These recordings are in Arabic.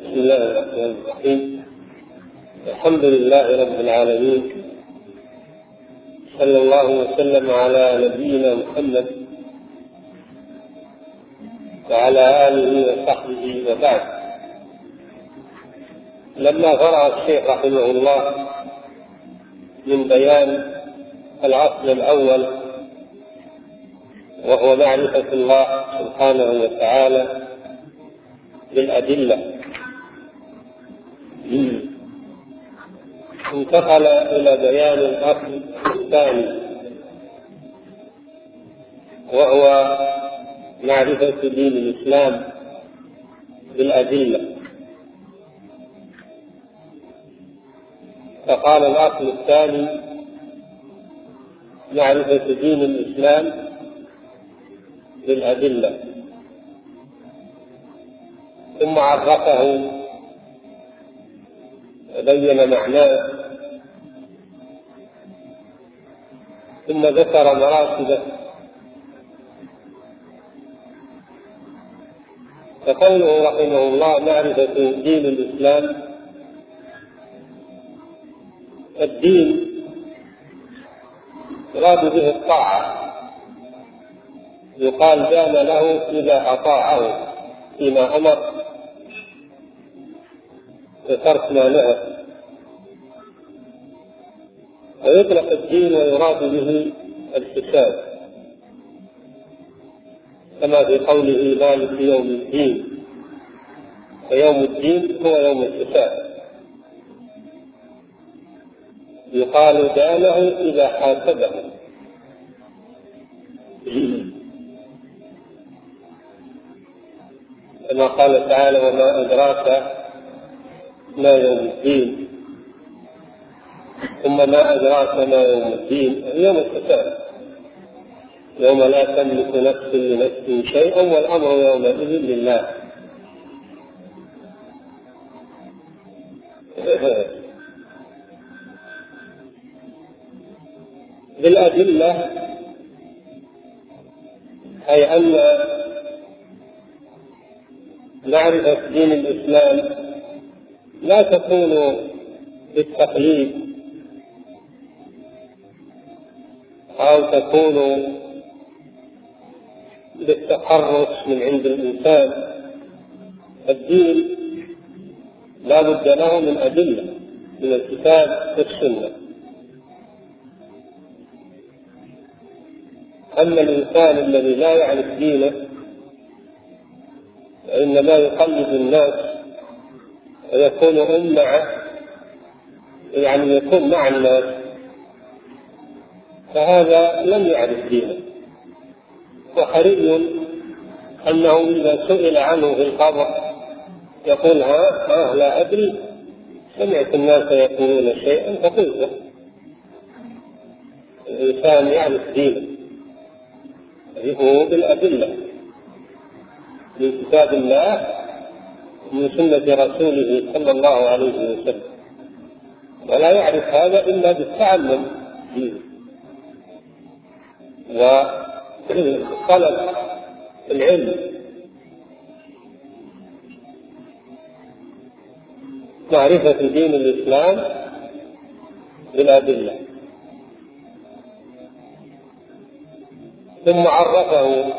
بسم الله الرحمن الرحيم. الحمد لله رب العالمين، صلى الله وسلم على نبينا محمد وعلى آله وصحبه وبعد. لما فرغ الشيخ رحمه الله من بيان الأصل الأول وهو معرفة الله سبحانه وتعالى بالأدلة، انتقل إلى بيان الأصل الثاني وهو معرفة دين الإسلام بالأدلة. فقال الأصل الثاني معرفة دين الإسلام بالأدلة، ثم عرفه وبين معناه، ثم ذكر مراتبه. فقوله رحمه الله معرفة دين الإسلام، الدين يراد به الطاعة، يقال دان له إذا أطاعه فيما أمر وترك ما نهى. ويطلق الدين ويراد به الحساب، كما في قوله مالك يوم الدين، ويوم الدين هو يوم الحساب. يقال دانه إذا حاسبه، كما قال تعالى وما أدراك ما يوم الدين، ثم ما أدراك ما يوم الدين، يوم الحساب، يوم لا تملك نفس لنفس شيئا والأمر يومئذ لله. بالأدلة أي أن معرفة دين الإسلام لا تكون بالتقليد أو تكون بالتخرص من عند الإنسان. الدين لا بد له من أدلة من الكتاب والسنة. أما الإنسان الذي لا يعرف دينه فإنما يقلد الناس ويكون يكون مع الناس، فهذا لم يعرف دينه. وحري أنه إذا سئل عنه في القبر يقول لا أدري، سمعت الناس يقولون شيئا فقلته. الإنسان يعرف دينه هو بالأدلة من كتاب الله ومن سنة رسوله صلى الله عليه وسلم، ولا يعرف هذا إلا بالتعلم وطلب العلم. معرفة دين الإسلام بالأدلة. ثم عرفه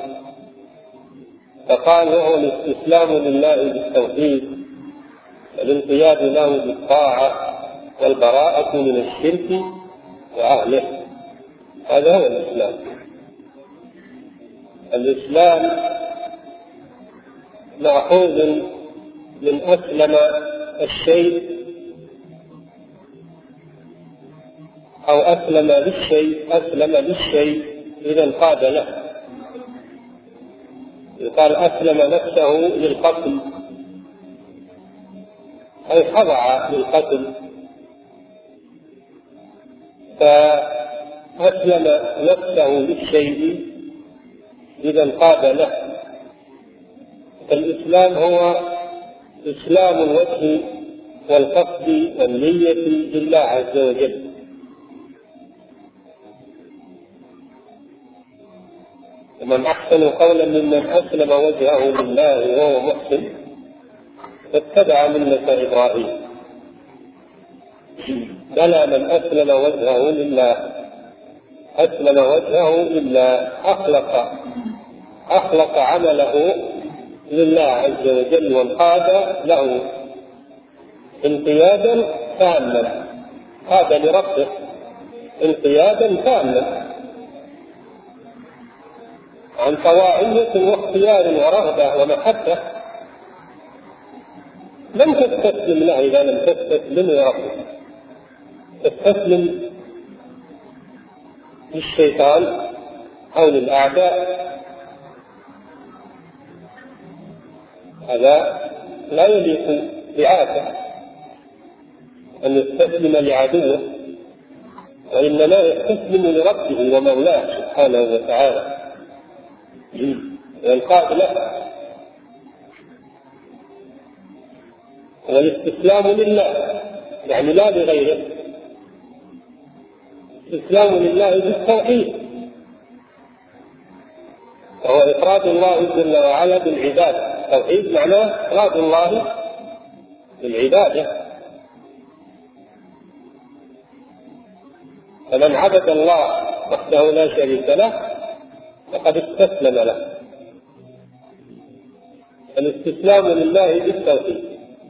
فقال وهو الاستسلام لله بالتوحيد والانقياد له بالطاعة والبراءة من الشرك وأهله. هذا هو الإسلام. الإسلام مأخوذ من أسلم الشيء أو أسلم للشيء إذا انقاد له. يقال أسلم نفسه للقتل أي خضع للقتل، فأسلم نفسه للشيء إذا انقاد له. فالإسلام هو إسلام الوجه والقصد والنية لله عز وجل. ومن أحسن قولا ممن أسلم وجهه لله وهو محسن واتبع ملة إبراهيم. بلى من أسلم وجهه لله، أسلم وجهه لله، أخلق عمله لله عز وجل وانقاد له انقيادا تاما، هذا لربه انقيادا تاما عن طواعية واختيار ورغبة ومحبة. لم تستسلم له إذا لم تستسلم لربك، تستسلم للشيطان أو للأعداء، هذا لا يليق بعاده أن يستسلم لعدوه، وإنما يستسلم لربه ومولاه سبحانه وتعالى وينقاد له. والاستسلام لله يعني لا لغيره، الاستسلام لله بالتوحيد، وهو إفراد الله جل وعلا بالعبادة. التوحيد معناه إفراد الله بالعبادة. فمن عبد الله وحده لا شريك له فقد استسلم له. الاستسلام لله بالتوحيد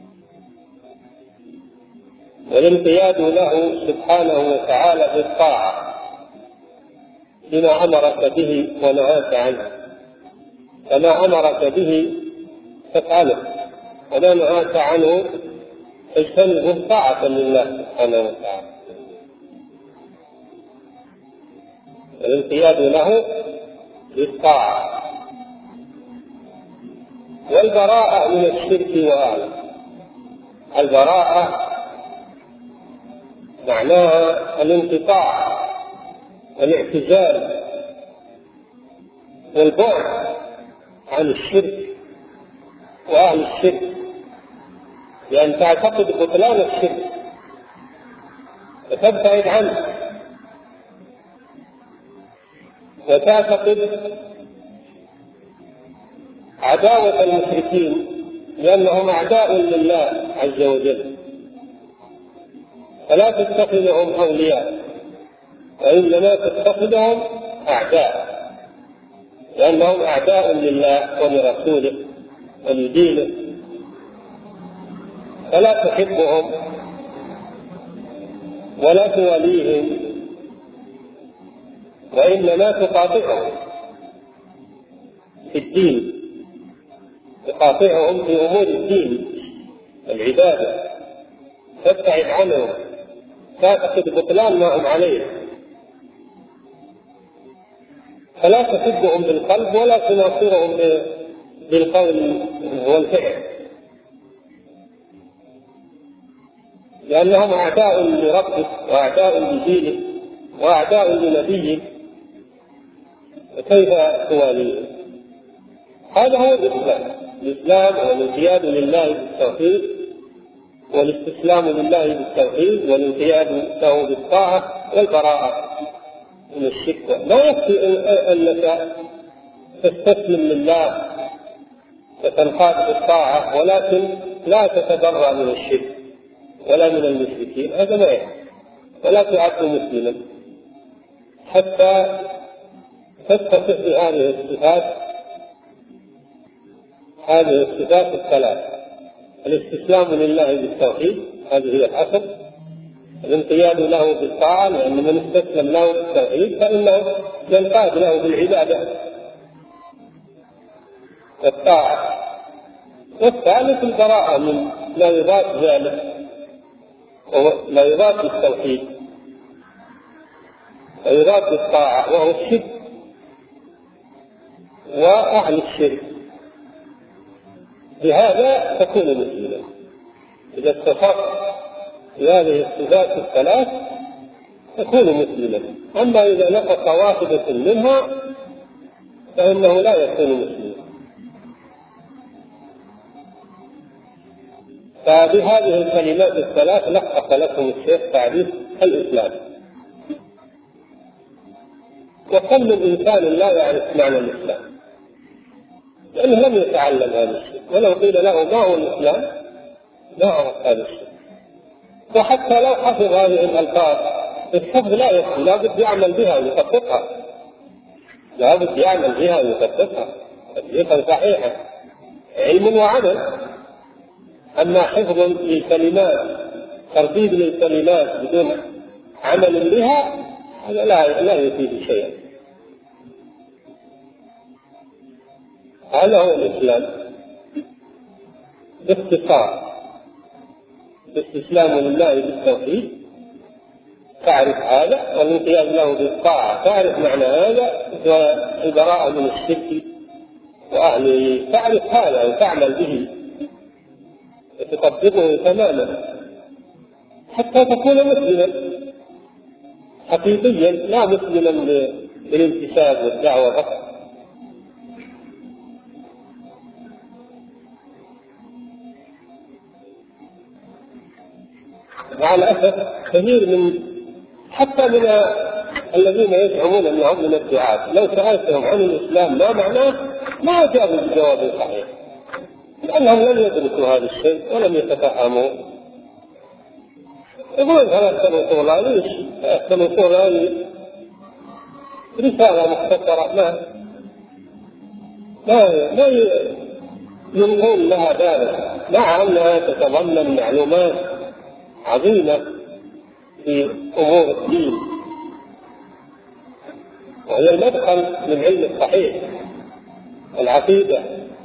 والانقياد له سبحانه وتعالى بالطاعة بما أمرك به ونهاك عنه، فما أمرك به فافعله وما نهاك عنه فاجتنبه طاعة لله سبحانه وتعالى. الانقياد له بالطاعة والبراءة من الشرك وأهله. البراءة معناها الانقطاع والاعتزال والبعد عن الشرك وأهل الشرك، لأن تعتقد بطلان الشرك وتبتعد عنه، وتعتقد عداوة المشركين لأنهم أعداء لله عز وجل، فلا تتخذهم أولياء وإنما تتخذهم أعداء، لأنهم أعداء لله ولرسوله ولدينه، فلا تحبهم ولا تواليهم وإنما تقاطعهم في الدين، تقاطعهم في أمور الدين العبادة، تبتعد عنهم، تعتقد بطلان ما هم عليه، فلا تحبهم بالقلب ولا تناصرهم بالقول والفعل، لأنهم أعداء لربك وأعداء لدينك وأعداء لنبيك، وكيف تواليهم؟ هذا هو الإسلام هو الانقياد لله بالتوحيد والاستسلام لله بالتوحيد والانقياد له بالطاعة والبراءة من الشرك. لا يكفي أنك تستسلم لله وتنقاد بالطاعة ولكن لا تتبرأ من الشرك ولا من المشركين، هذا ما يكفي، ولا تعد مسلما حتى تتصف بهذه الصفات الثلاث: الاستسلام لله بالتوحيد، هذه هي الأصل، الانقياد له بالطاعة، لأن من استسلم له بالتوحيد فإنه ينقاد له بالعبادة والطاعة، والثالث البراءة من لا يضاد ذلك لا يضاد التوحيد ويضاد الطاعة، وهو الشرك وأهل الشرك. بهذا تكون مسلما إذا اتصفت بهذه الصفات الثلاث تكون مسلما. أما إذا نقص واحدة منها فإنه لا يكون مسلما. فبهذه الكلمات الثلاث لخص لكم الشيخ تعريف الإسلام. وكم من إنسان لا يعرف معنى الإسلام لأنه لم يتعلم هذا الشيء، ولو قيل له ما هو الإسلام لا عرف هذا الشيء. وحتى لو حفظ هذه الألفاظ الحفظ لا يكفي، لابد يعمل بها ويطبقها، لابد يعمل بها ويطبقها تطبيقا صحيحا، علم وعمل. أما حفظ للكلمات، ترديد للكلمات بدون عمل بها، هذا لا يفيد شيئا. هذا هو الإسلام باختصار. الاستسلام لله بالتوحيد تعرف هذا، والانقياد له بالطاعة تعرف معنى هذا، والبراءة من الشرك وأهله تعرف هذا وتعمل به وتطبقه تماما حتى تكون مسلما حقيقيا، لا مسلما بالانتساب والدعوة فقط. مع الأسف كثير حتى من الذين يزعمون أنهم من الدعاة لو سألتهم عن الإسلام ما معناه ما جابوا بجواب صحيح، لأنهم لم يدرسوا هذا الشيء ولم يتفهموا. يقول ثلاث سنوات رسالة مختصرة ما يلقون لها بالا، مع أنها تتضمن معلومات عظيمة في أمور الدين، وهي المدخل للعلم الصحيح العقيدة.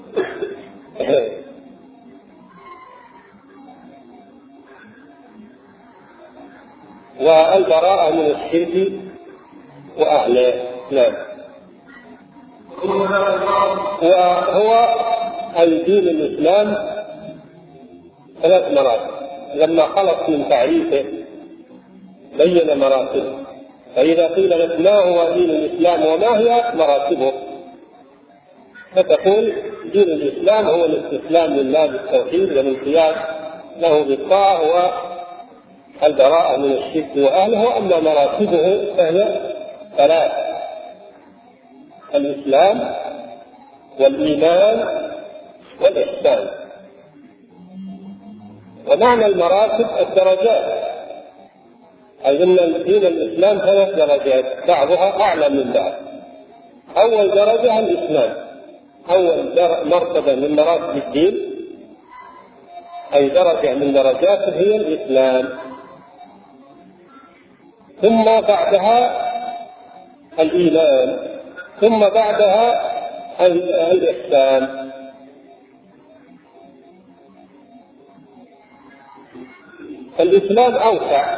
والبراءة من الشرك وأهله. نعم. وهو الدين الإسلام 3 مراتب، لما خلص من تعريفه بين مراتبه. فإذا قيل لك ما هو دين الإسلام وما هي مراتبه، فتقول دين الإسلام هو الاستسلام لله بالتوحيد والانقياد له بالطاعة والبراءة من الشرك وأهله. وأما مراتبه فهي 3: الإسلام والإيمان والإحسان. ومعنى المراتب الدرجات، أي أن دين الإسلام 3 درجات بعضها أعلى من بعض. أول درجة الإسلام، أول مرتبة من مراتب الدين، أي درجة من درجاته هي الإسلام، ثم بعدها الإيمان، ثم بعدها الإحسان. الإسلام أوسع،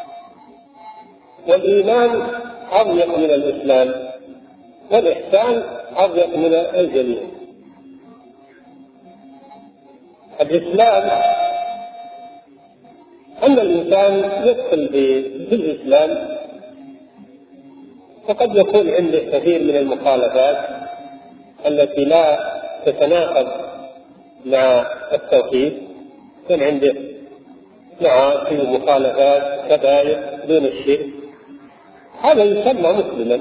والإيمان أضيق من الإسلام، والإحسان أضيق من الجميع. الإسلام أن الإنسان يدخل في الإسلام فقد يكون عنده كثير من المخالفات التي لا تتناقض مع التوحيد، يكون عنده معاصي ومخالفات كبائر دون الشرك، هذا يسمى مسلما،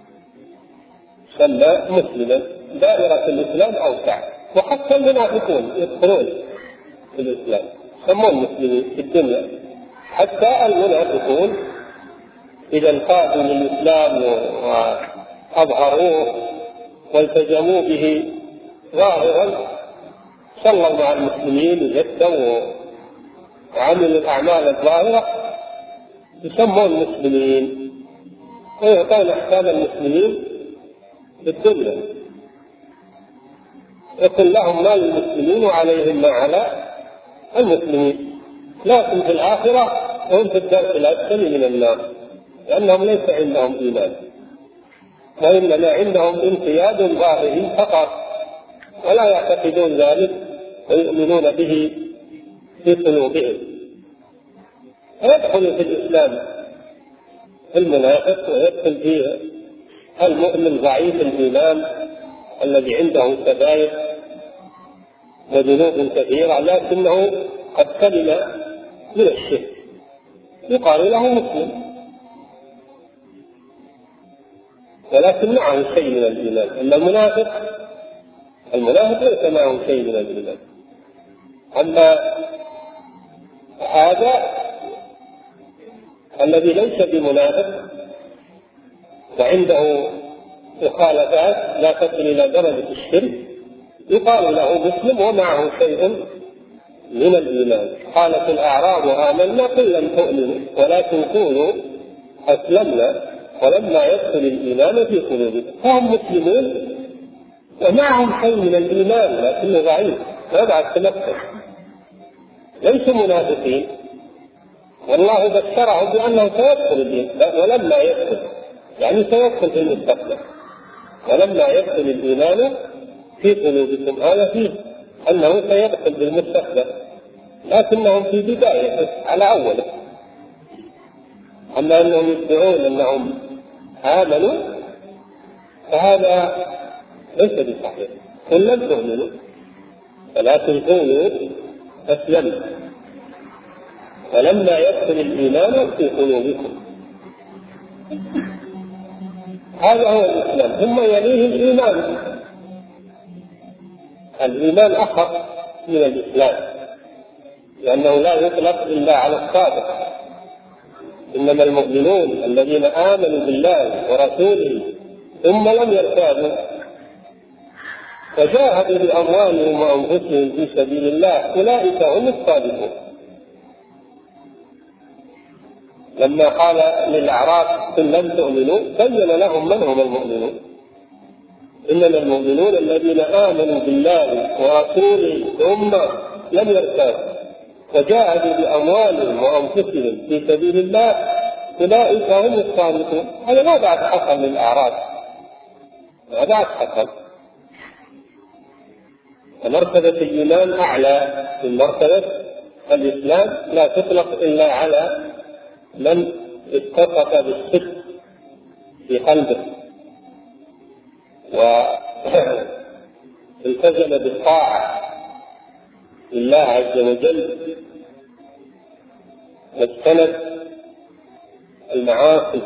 دائرة الإسلام أوسع. وحتى المنافقون يدخلون في الإسلام يسمون مسلمين في الدنيا. حتى المنافقون إذا انقادوا للإسلام وأظهروه والتزموا به ظاهرا صلوا مع المسلمين وجدوا وعملوا الأعمال الظاهرة يسمون مسلمين ويعطون أحكام المسلمين في الدنيا، يكون لهم ما للمسلمين وعليهم ما على المسلمين، لكن في الآخرة هم في الدرك الأسفل من النار، لأنهم ليس عندهم إيمان، وإنما عندهم انقياد ظاهري فقط، ولا يعتقدون ذلك ويؤمنون به في قلوبهم. فيدخل في الإسلام المنافق، ويدخل فيه المؤمن ضعيف الإيمان الذي عنده كبائر وذنوب كثيرة لكنه قد سلم من الشرك، يقال له مسلم ولكن معه شيء من الإيمان. أما المنافق ليس معه شيء من الإيمان. أما هذا الذي ليس بمنافق وعنده مخالفات لا تصل إلى درجة الشرك يقال له مسلم ومعه شيء من الإيمان. قالت الأعراب آمنا قل لم تؤمنوا ولكن قولوا أسلمنا ولما يدخل الإيمان في قلوبكم. فهم مسلمون ومعهم شيء من الإيمان لكنه ضعيف ما بعد تمكن، ليسوا منافقين، والله بشرهم بأنه سيدخل الإيمان ولما يدخل، يعني سيدخل في المستقبل ولما يدخل الإيمان في قلوبكم. هذا فيه أنه سيدخل بالمستقبل لكنهم في بداية على أوله. أما أنهم يدعون أنهم آمنوا فهذا ليس بصحيح. قل لم تؤمنوا ولكن قولوا أسلمنا ولما يدخل الإيمان في قلوبكم. هذا هو الإسلام. ثم يليه الإيمان. الإيمان أخف من الإسلام لأنه لا يطلق إلا على الصادق. إنما المؤمنون الذين آمنوا بالله ورسوله ثم لم يرتابوا وجاهدوا بأموالهم وأنفسهم في سبيل الله أولئك هم الصادقون. لما قال للأعراب قل لم تؤمنوا بين لهم من هم المؤمنون. إنما المؤمنون الذين آمنوا بالله ورسوله ثم لم يرتابوا وجاهدوا بأموالهم وأنفسهم في سبيل الله أولئك هم الصادقون. هذا ما بعد حصل للأعراب، ما بعد حصل. فمرتبة الإيمان أعلى من مرتبة الإسلام، لا تطلق إلا على من اتصف بالصدق في قلبه والتزم بالطاعة لله عز وجل واجتنب المعاصي،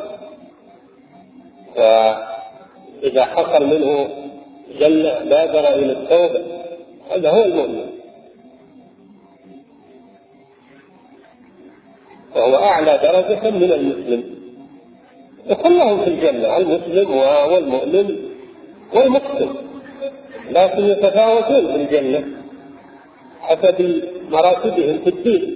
وإذا حصل منه جل بادر إلى التوبة. هذا هو المؤمن، وهو أعلى درجة من المسلم. وكلهم في الجنة، المسلم والمؤمن والمقسم، لكن يتفاوتون في الجنة حسب مراتبهم في الدين.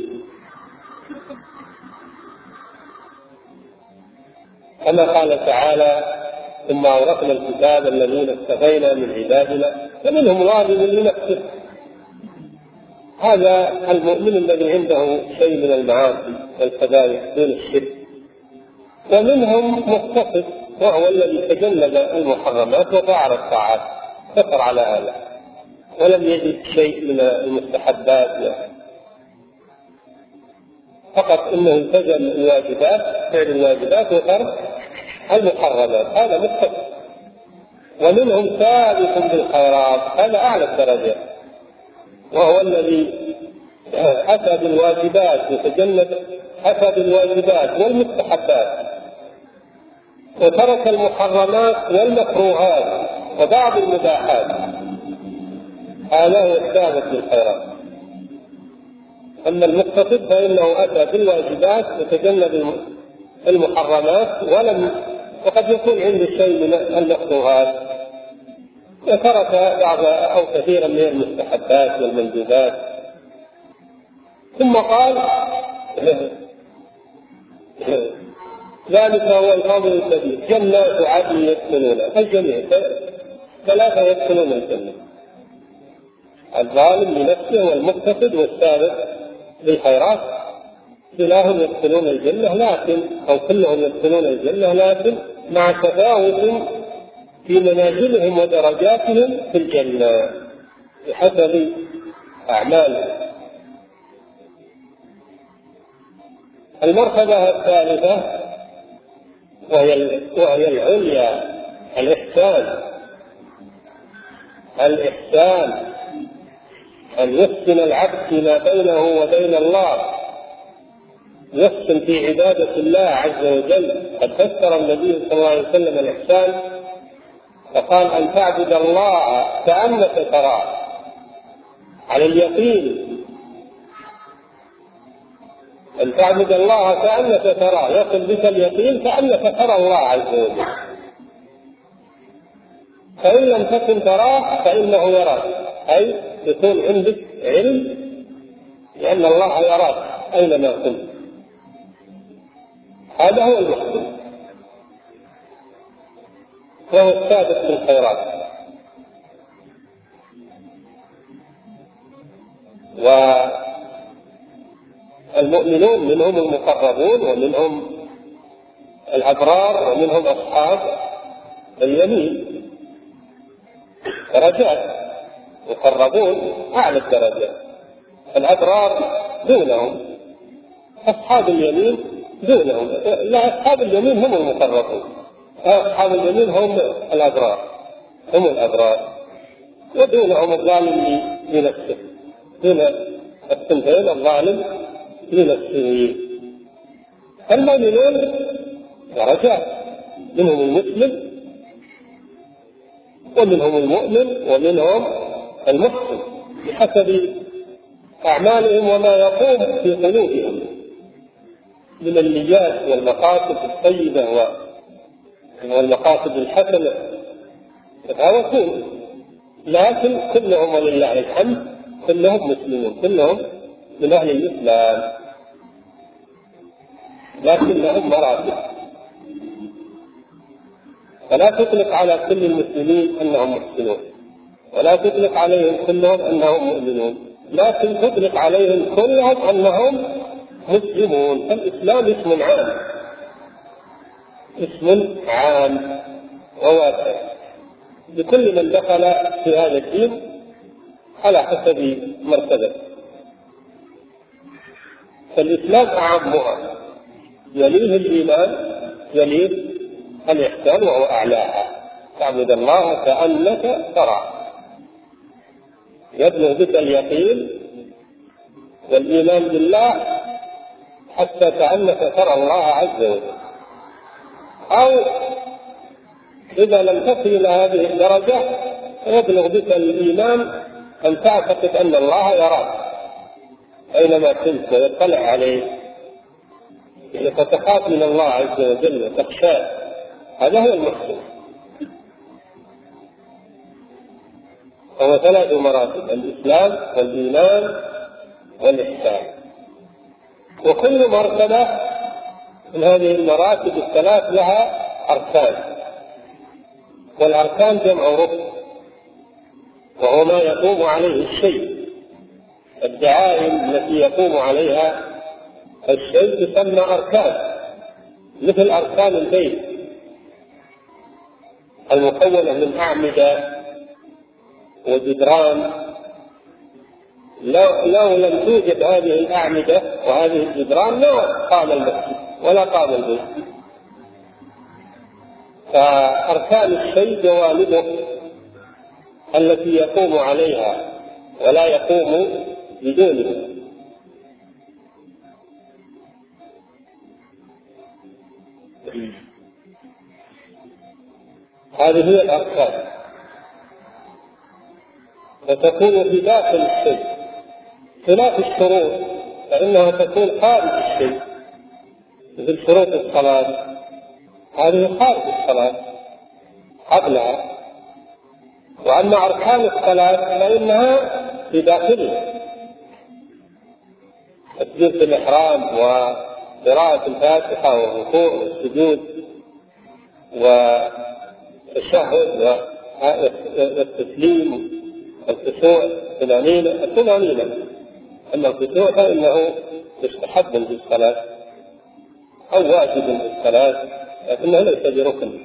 كما قال تعالى ثم أورثنا الكتاب الذين اصطفينا من عبادنا فمنهم ظالم لنفسه. هذا المؤمن الذي عنده شيء من المعاصي والكبائر دون الشرك. ومنهم مقتصد وهو الذي تجنب المحرمات وفعل الطاعات، كفر على هذا ولم يجد شيء من المستحبات فقط انه التزم الواجبات، فعل الواجبات وترك المحرمات، هذا مقتصد. ومنهم سابق بالخيرات، هذا اعلى الدرجات، وهو الذي أتى بالواجبات وتجنب أتى بالواجبات والمستحبات وترك المحرمات والمكروهات وبعض المباحات، هذا هو السابق بالخيرات. أما المقتصد فإنه أتى بالواجبات وتجنب المحرمات وقد يكون عنده شيء من المكروهات وترك بعض أو كثيرا من المستحبات والمندوبات. ثم قال ذلك هو الفضل الكبير جنات عدن يدخلونها، الجميع ثلاثة يدخلون الجنة: الظالم لنفسه والمقتصد والسابق بالخيرات، كلاهم يدخلون الجنة، لكن أو كلهم يدخلون الجنة لكن مع تفاوت في منازلهم ودرجاتهم في الجنة بحسب أعمالهم. المرتبة الثالثة وهي العليا، الإحسان أن يحسن العبد فيما بينه وبين الله، يحسن في عبادة الله عز وجل. قد فسر النبي صلى الله عليه وسلم الإحسان فقال أن تعبد الله كأنك تراه على اليقين، أن تعبد الله كأنك تراه، يصل بك اليقين كأنك ترى الله عز وجل. فإن لم تكن تراه فإنه يراك، أي يكون عندك علم لأن الله يراك أينما كنت. هذا هو المحسن، وهو السابق بالخيرات. والمؤمنون منهم المقربون ومنهم الأبرار ومنهم أصحاب اليمين، درجات. مقربون أعلى الدرجات، الأبرار دونهم، أصحاب اليمين دونهم. لا، أصحاب اليمين هم المقربون، أصحاب اليمين هم الأبرار، هم الأبرار، ودونهم الظالم لنفسه، دون الثنتين الظالم لنفسه. المؤمنون درجات، منهم المسلم ومنهم المؤمن ومنهم المحسن بحسب أعمالهم وما يقوم في قلوبهم من النيات والمقاصد الطيبة والمقاصد الحسنة يتفاوتون، لكن كلهم ولله الحمد كلهم مسلمون، كلهم من أهل الإسلام، لكنهم مراتب. فلا تطلق على كل المسلمين أنهم محسنون، ولا تطلق عليهم كلهم أنهم مؤمنون، لكن تطلق عليهم كلهم أنهم مسلمون. الإسلام اسم عام، اسم عام وواسع لكل من دخل في هذا الدين على حسب مرتبته. فالإسلام أعمها، يليه الإيمان، يليه الإحسان وهو أعلاها، تعبد الله كأنك تراه، يبلغ بك اليقين والإيمان بالله حتى كأنك ترى الله عز وجل. أو إذا لم تصل إلى هذه الدرجة يبلغ بك الإيمان أن تعتقد أن الله يراك أينما كنت ويطلع عليك، فتخاف من الله عز وجل وتخشاه. هذا هو المحسن. هو 3 مراتب: الإسلام والإيمان والإحسان. وكل مرتبة من هذه المراتب ال3 لها أركان، والأركان جمع ركن، وهو ما يقوم عليه الشيء. الدعائم التي يقوم عليها الشيء تسمى أركان، مثل أركان البيت المكونة من أعمدة وجدران. لو لم توجد هذه الأعمدة وهذه الجدران ما قام المسجد ولا قام البيت. فأركان الشيء جوانبه التي يقوم عليها ولا يقوم بدونها. هذه هي الأركان، وتكون في داخل الشيء، خلاف الشروط فإنها تكون خارج الشيء، مثل شروط الصلاة هذه خارج الصلاة قبلها. وأما أركان الصلاة فإنها في داخلها، تكبيرة الإحرام وقراءة الفاتحة والركوع والسجود والتشهد والتسليم والخشوع الطمأنينة. أما الخشوع فإنه يستحب في الصلاة أو واجب في الصلاة، لكنه ليس بركن.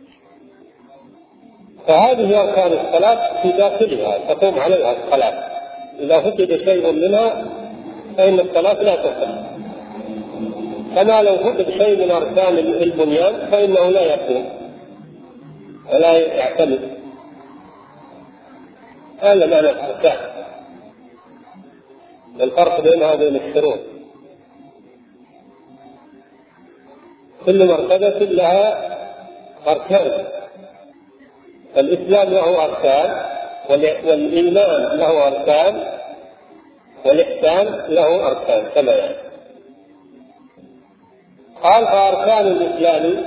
فهذه أركان الصلاة في داخلها تقوم عليها الصلاة. إذا فقد شيء منها فإن الصلاة لا تصح، كما لو فقد شيء من أركان البنيان فإنه لا يقوم ولا يعتمد. هذا معنى الأركان، الفرق بينها وبين الشروط. كل مرتبة لها أركان. الإسلام له أركان، والإيمان له أركان، والإحسان له أركان كما يعني. قال فأركان الإسلام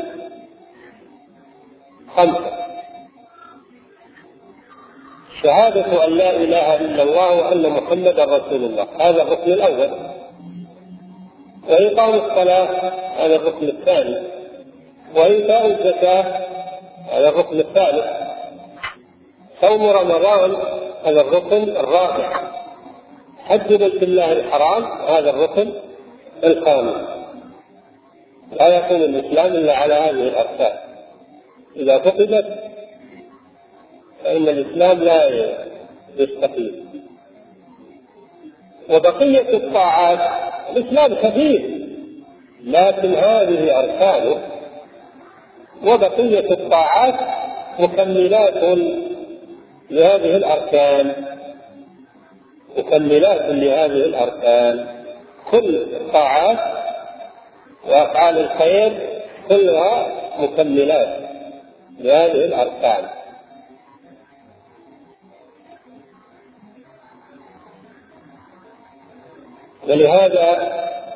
5: شهادة أن لا إله إلا الله وأن محمدا رسول الله، هذا الركن الأول. وإقام الصلاة، هذا الركن الثاني. وإيتاء الزكاة، هذا الركن الثالث. صوم رمضان، هذا الركن الرابع. حج بيت الله الحرام، هذا الركن الخامس. لا يكون الإسلام إلا على هذه الأركان، إذا فقدت فإن الإسلام لا يستقيم. وبقية الطاعات، الإسلام كثير لكن هذه أركانه، وبقية الطاعات مكملات لهذه الأركان، مكملات لهذه الأركان. كل الطاعات وأفعال الخير كلها مكملات لهذه الأركان. ولهذا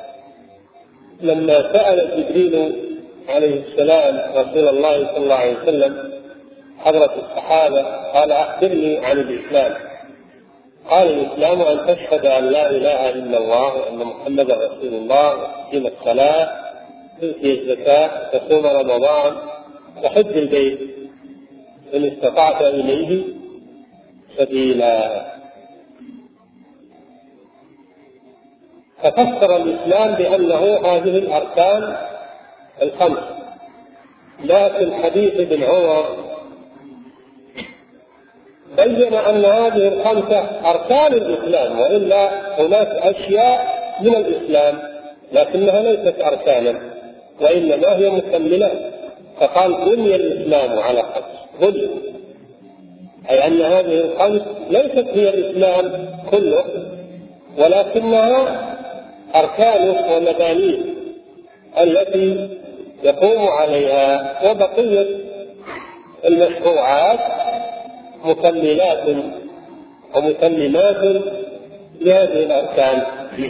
لما سأل جبريل عليه السلام رسول الله صلى الله عليه وسلم حضرة الصحابة قال أخبرني عن الإسلام، قال الإسلام أن تشهد أن لا إله إلا الله وأن محمدا رسول الله، وتقيم الصلاة، تؤتي الزكاة، تصوم رمضان، وحج البيت إن استطعت إليه سبيلا. ففسر الإسلام بأنه هذه الأركان 5. لكن حديث ابن عمر بين أن هذه 5 أركان الإسلام، وإلا هناك أشياء من الإسلام لكنها ليست أركانا وإنما هي مكملات. فقال بني الإسلام على 5، بني، أي أن هذه 5 ليست هي الإسلام كله، ولكنها أركانه ومبانيه التي يقوم عليها، وبقية المشروعات مكملات ومتممات لهذه الأركان.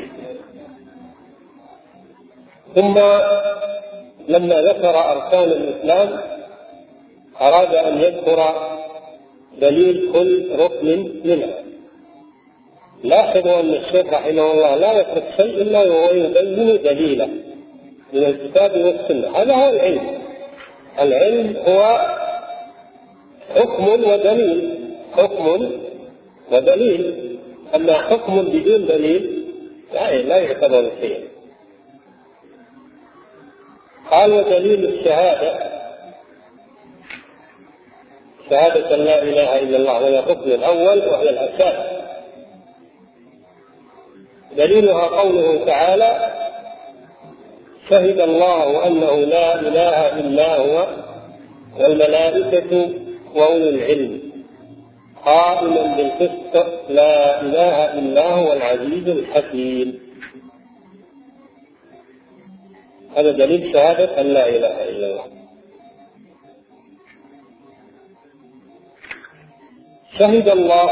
ثم لما ذكر أركان الإسلام أراد أن يذكر دليل كل ركن منها. لاحظوا أن الشيخ رحمه الله لا يترك شيء إلا ويبين دليله من الكتاب والسنة. هذا هو العلم. العلم هو حكم ودليل، حكم ودليل. أما حكم بدون دليل لا يعتبر شيئا. قال ودليل الشهادة، شهادة أن لا إله إلا الله وهي الركن الأول وهي الأساس. دليلها قوله تعالى شهد الله أنه لا إله إلا هو والملائكة وأولو العلم قائما بالقسط لا إله إلا هو العزيز الحكيم. هذا دليل شهادة أن لا إله إلا الله. شهد الله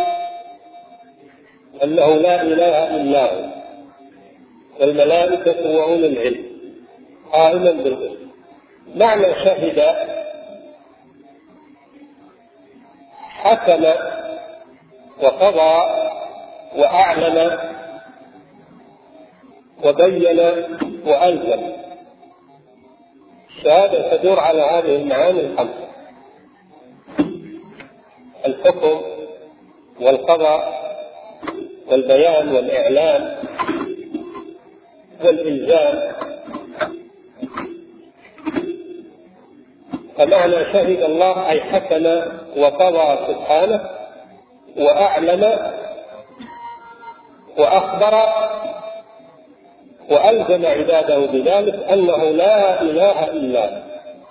أنه لا إله إلا هو والملائكة وأولو العلم قائما بالقسط. معنى شهد حكم وقضى وأعلم وبين وألزم. الشهادة تدور على هذه المعاني 5: الحكم والقضاء والبيان والإعلام والإلزام. فمعنى شهد الله أي حكم وقضى سبحانه وأعلم وأخبر وألزم عباده بذلك أنه لا إله إلا هو.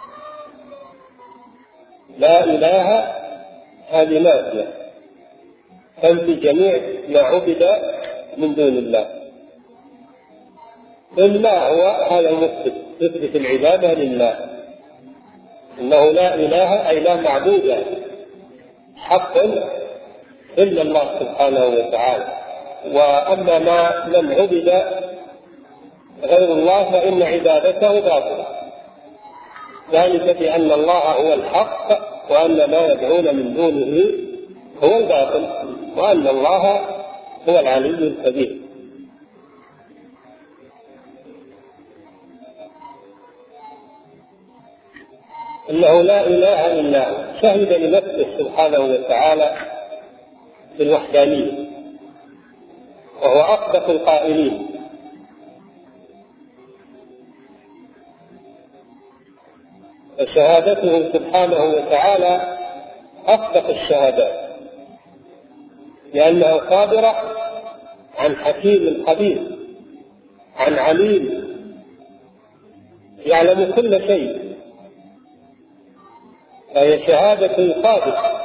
لا إله هذه نافية تنفي جميع ما عبد من دون الله. إلا هو هذا مثبت، تثبت العبادة لله، إنه لا إله أي لا معبود حق إلا الله سبحانه وتعالى. وأما ما لم عبد غير الله فإن عبادته باطلة، ذلك بأن الله هو الحق وأن ما يدعون من دونه هو الباطل وأن الله هو العلي الكبير. إنه لا إله إلا هو، شهد لنفسه سبحانه وتعالى بالوحدانية وهو أصدق القائلين. فشهادته سبحانه وتعالى أصدق الشهادات، لأنها صادرة عن حكيم خبير، عن عليم يعلم كل شيء، فهي شهادة صادقة.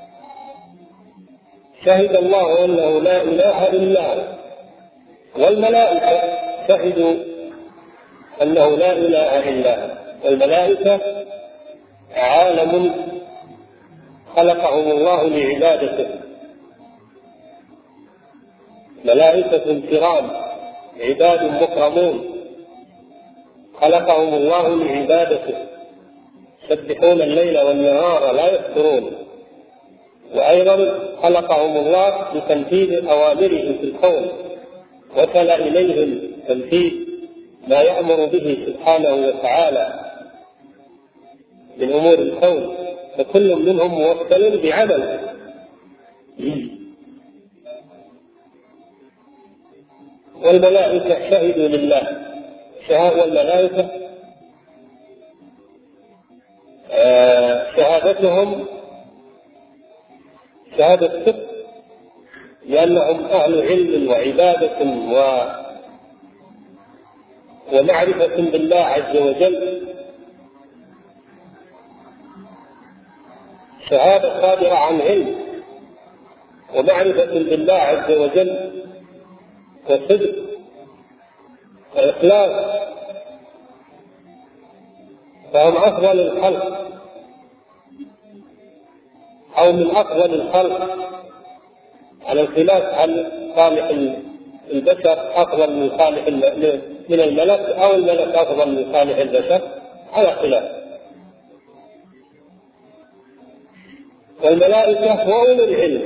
شهد الله أنه لا إله إلا هو، والملائكة شهدوا أنه لا إله إلا هو. والملائكة عالم خلقهم الله لعبادته، ملائكة كرام عباد مكرمون خلقهم الله لعبادته، يسبحون الليل والنهار لا يفترون. وأيضا خلقهم الله لتنفيذ أوامره في الكون، وكل إليهم تنفيذ ما يأمر به سبحانه وتعالى من أمور الكون، فكل منهم موكل بعمل. والملائكة شهدوا لله، والملائكة شهادتهم شهادة صدق، لأنهم أهل علم وعبادة ومعرفة بالله عز وجل، شهادة صادرة عن علم ومعرفة بالله عز وجل وصدق وإخلاص، فهم أفضل الخلق أو من أفضل الخلق، على الخلاف عن صالح البشر أفضل من صالح من الملك، أو الملك أفضل من صالح البشر، على خلاف. والملائكة وأولو العلم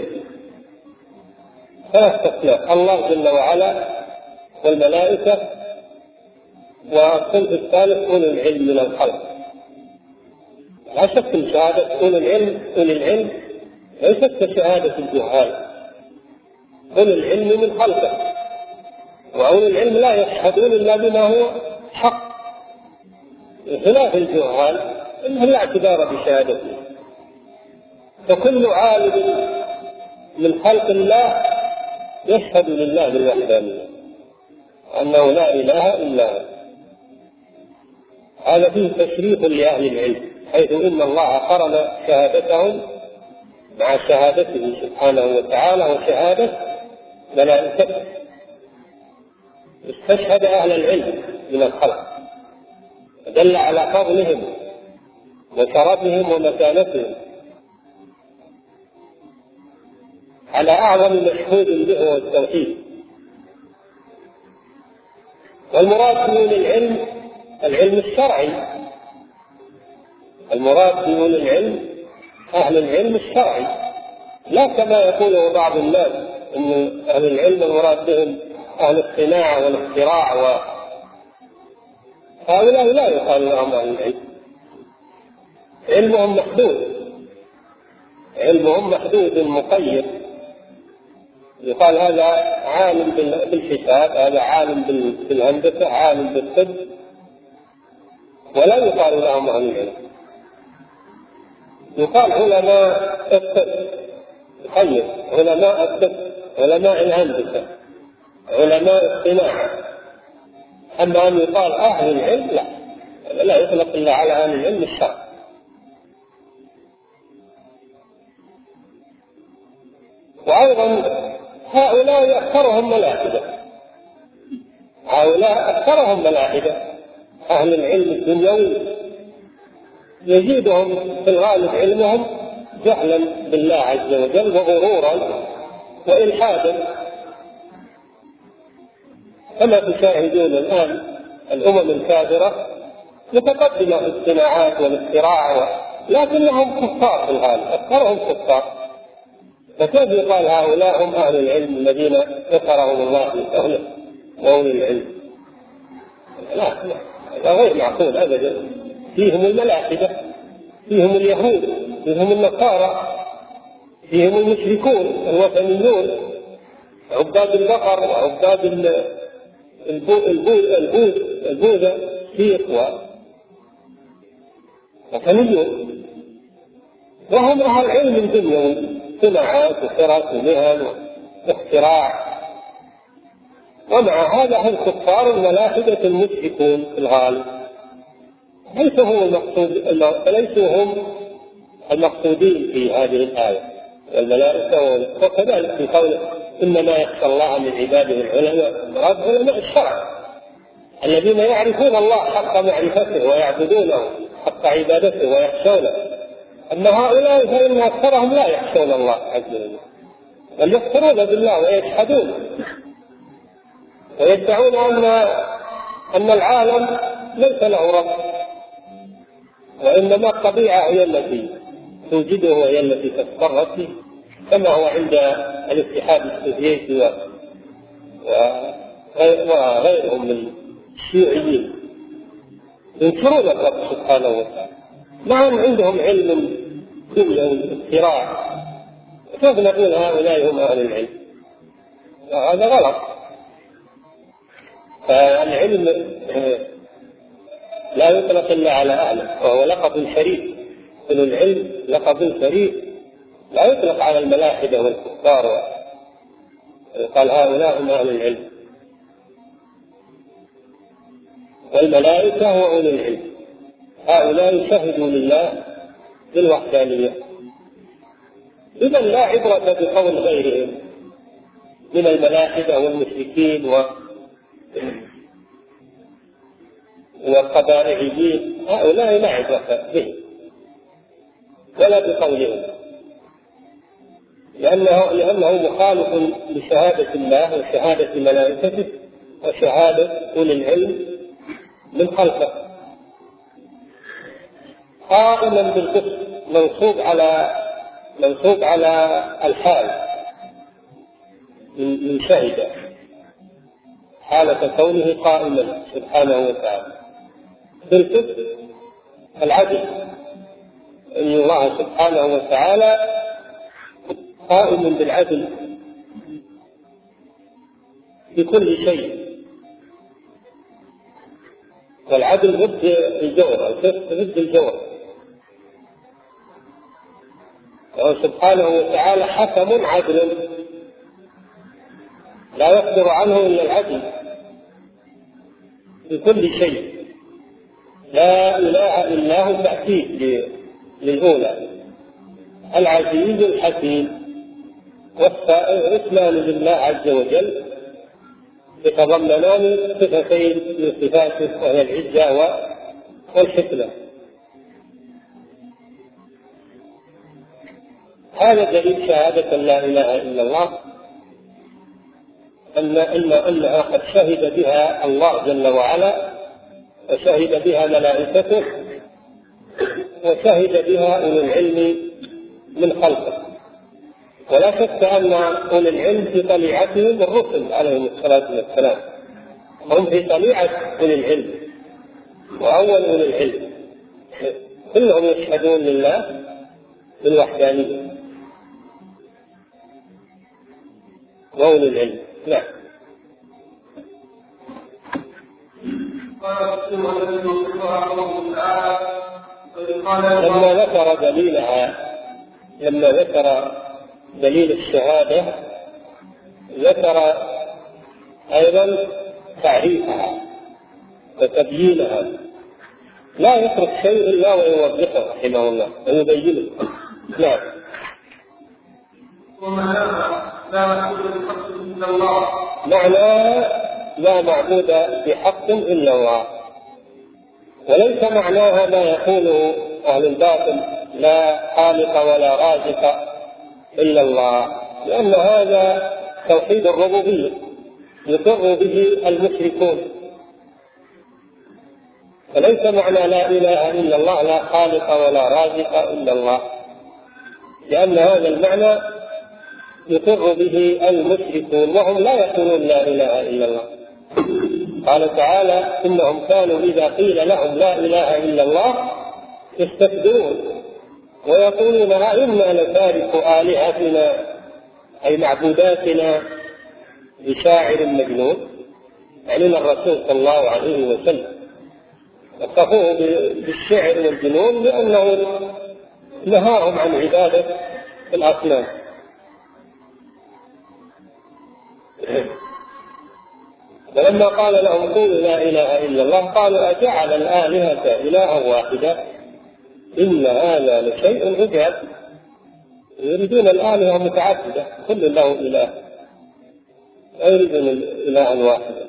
ثلاث أصناف، الله جل وعلا والملائكة، والصنف الثالث أولو العلم من الخلق. لا شك من شهادة أولي العلم ليست كشهادة الجهال، أولي العلم من خلقه، وأولي العلم لا يشهدون إلا بما هو حق، بخلاف الجهال إنه لا اعتبار بشهادته. فكل عالم من خلق الله يشهد لله بالوحدانية أنه لا إله إلا هو. هذا فيه تشريف لأهل العلم، حيث إن الله قرن شهادتهم مع شهادته سبحانه وتعالى وشهادة ملائكته، استشهد أهل العلم من الخلق، دل على فضلهم وشرفهم ومكانتهم، على أعظم مشهود به هو التوحيد. والمراد من العلم الشرعي، المراد من العلم أهل العلم الشرعي، لا كما يقوله بعض الناس أن أهل العلم المراد بهم أهل الصناعة والاختراع، هؤلاء لا يقال لهم أهل العلم، علمهم محدود مقيد، يقال هذا عالم بالحساب، هذا عالم بالهندسة، عالم بالطب، ولا يقال لهم أهل العلم. يقال علماء الطب، يقيد علماء الطب، علماء الهندسة، علماء الصناعة. أما أن يقال أهل العلم لا يطلق إلا على أهل العلم الشرعي. وأيضا هؤلاء أكثرهم ملاحدة، أهل العلم الدنيوي يزيدهم في الغالب علمهم جهلا بالله عز وجل وغرورا وإلحادا، كما تشاهدون الآن الأمم الكافرة متقدمة في الصناعات والاختراع، لكنهم كفار في الغالب، أكثرهم كفار. فكيف يقال هؤلاء هم أهل العلم الذين ذكرهم الله في قوله وأولي العلم؟ لا، هذا غير معقول أبدا. فيهم الملاحدة، فيهم اليهود، فيهم النصارى، فيهم المشركون الوثنيون، عباد البقر وعباد البوذا، شيخ وثنيون، وهم أهل علم دنيوي، صناعات وحرف ومهن واختراع. ومع هذا هم كفار الملاحدة المشركون في الغالب، ليسوا هم المقصودين في هذه الآية والملائكة. وكذلك في قوله إنما يخشى الله من عباده العلماء، مراد علماء الشرع الذين يعرفون الله حق معرفته ويعبدونه حق عبادته ويخشونه. أما هؤلاء فإن أكثرهم لا يخشون الله عز وجل، بل يكفرون بالله ويجحدون ويدعون أن العالم ليس له رب، وإنما الطبيعة هي التي توجده وهي التي تتصرف فيه، كما هو عند الاتحاد السوفيتي وغيرهم من الشيوعيين، ينكرون الرب سبحانه وتعالى مع أن عندهم علم دنيوي واختراع. كيف نقول هؤلاء هم أهل العلم؟ هذا غلط. فالعلم لا يطلق إلا على أهله، وهو لقب شريف. أولو العلم لقب شريف لا يطلق على الملاحدة والكفار، قال هؤلاء هم أهل العلم. والملائكة وأولو العلم هؤلاء شهدوا لله بالوحدانية. إذا لا عبرة بقول غيرهم من الملاحدة والمشركين والقبائليين، هؤلاء لا عبرة به ولا بقولهم، لأنه مخالف لشهادة الله وشهادة ملائكته وشهادة أولي العلم من خلقه. قائما بالقسط منصوب على الحال من شهد، حالة كونه قائما سبحانه وتعالى بالقسط العدل، إن الله سبحانه وتعالى قائم بالعدل في كل شيء، والعدل ضد الجور، القسط ضد الجور. وهو سبحانه وتعالى حكم عدل لا يقدر عنه إلا العدل في كل شيء، لا إله إلا هو تأكيد للأولى، العزيز الحكيم. والاسمان لله عز وجل يتضمنان صفتين من صفاته، وهي العزة والحكمة. هذا دليل شهادة لا إله إلا الله، أنها قد شهد بها الله جل وعلا، وشهد بها ملائكته، وشهد بها أولو العلم من خلقه. ولا شك أن أولي العلم في طليعتهم الرسل عليهم الصلاة والسلام، هم في طليعة أولي العلم وأول أولي العلم، كلهم يشهدون لله بالوحدانية وأولي العلم. نعم. لما ذكر دليل الشهادة ذكر أيضا تعريفها وتبيينها، لا يترك شيء إلا ويوضحه رحمه الله ويبينه. نعم. معنى لا معبود بحق إلا الله، وليس معناها ما يقوله أهل الباطل لا خالق ولا رازق إلا الله، لأن هذا توحيد الربوبية يقر به المشركون فليس معنى لا إله إلا الله لا خالق ولا رازق إلا الله، لأن هذا المعنى يقر به المشركون وهم لا يقولون لا إله إلا الله. قال تعالى إنهم كانوا إذا قيل لهم لا إله إلا الله يستكبرون ويقولون أئنا لتارك آلهتنا أي معبوداتنا بشاعر مجنون، يعني الرسول صلى الله عليه وسلم وصفوه بالشعر والجنون لأنه نهاهم عن عبادة الأصنام. ولما قال لهم قولوا لا إله إلا الله قالوا أجعل الآلهة إلها واحدا إن هذا لشيء عجاب. يريدون الآلهة متعددة كل له إله، لا يريدون إلها واحدا.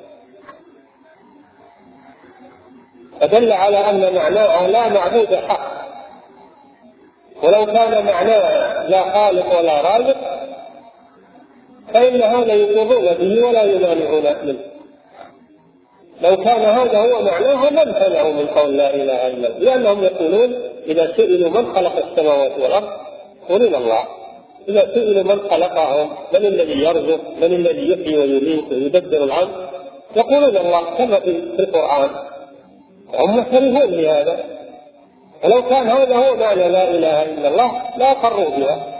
فدل على أن معناها لا معبود حق، ولو كان معناها لا خالق ولا رازق فإن هذا يقرون به ولا يمانعون منه. لو كان هذا هو معناه لم تمنعوا من قول لا إله إلا الله، لأنهم يقولون إذا سئلوا من خلق السماوات والأرض قولوا الله. إذا سئلوا من خلقهم من الذي يرزق من الذي يحيي ويميت ويدبر الأمر يقولون الله كما في القرآن، هم مختلفون لهذا. ولو كان هذا هو معنى لا إله إلا الله لا قروا بها،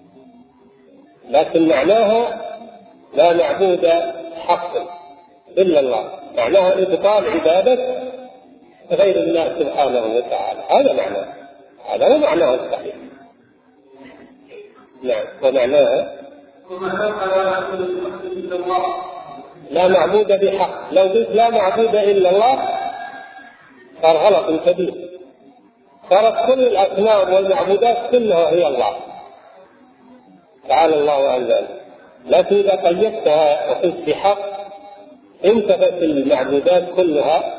لكن معناها لا معبود حق إلا الله، معناها إبطال عبادة غير الله سبحانه وتعالى. هذا معناه، هذا هو معناه الصحيح. نعم. ومعناها لا معبود بحق. لو قلت لا معبود إلا الله صار غلط كبير، صارت كل الأصنام والمعبودات كلها هي الله تعالى الله عن ذلك. لكن إذا قيدتها وقلت بحق انتفت المعبودات كلها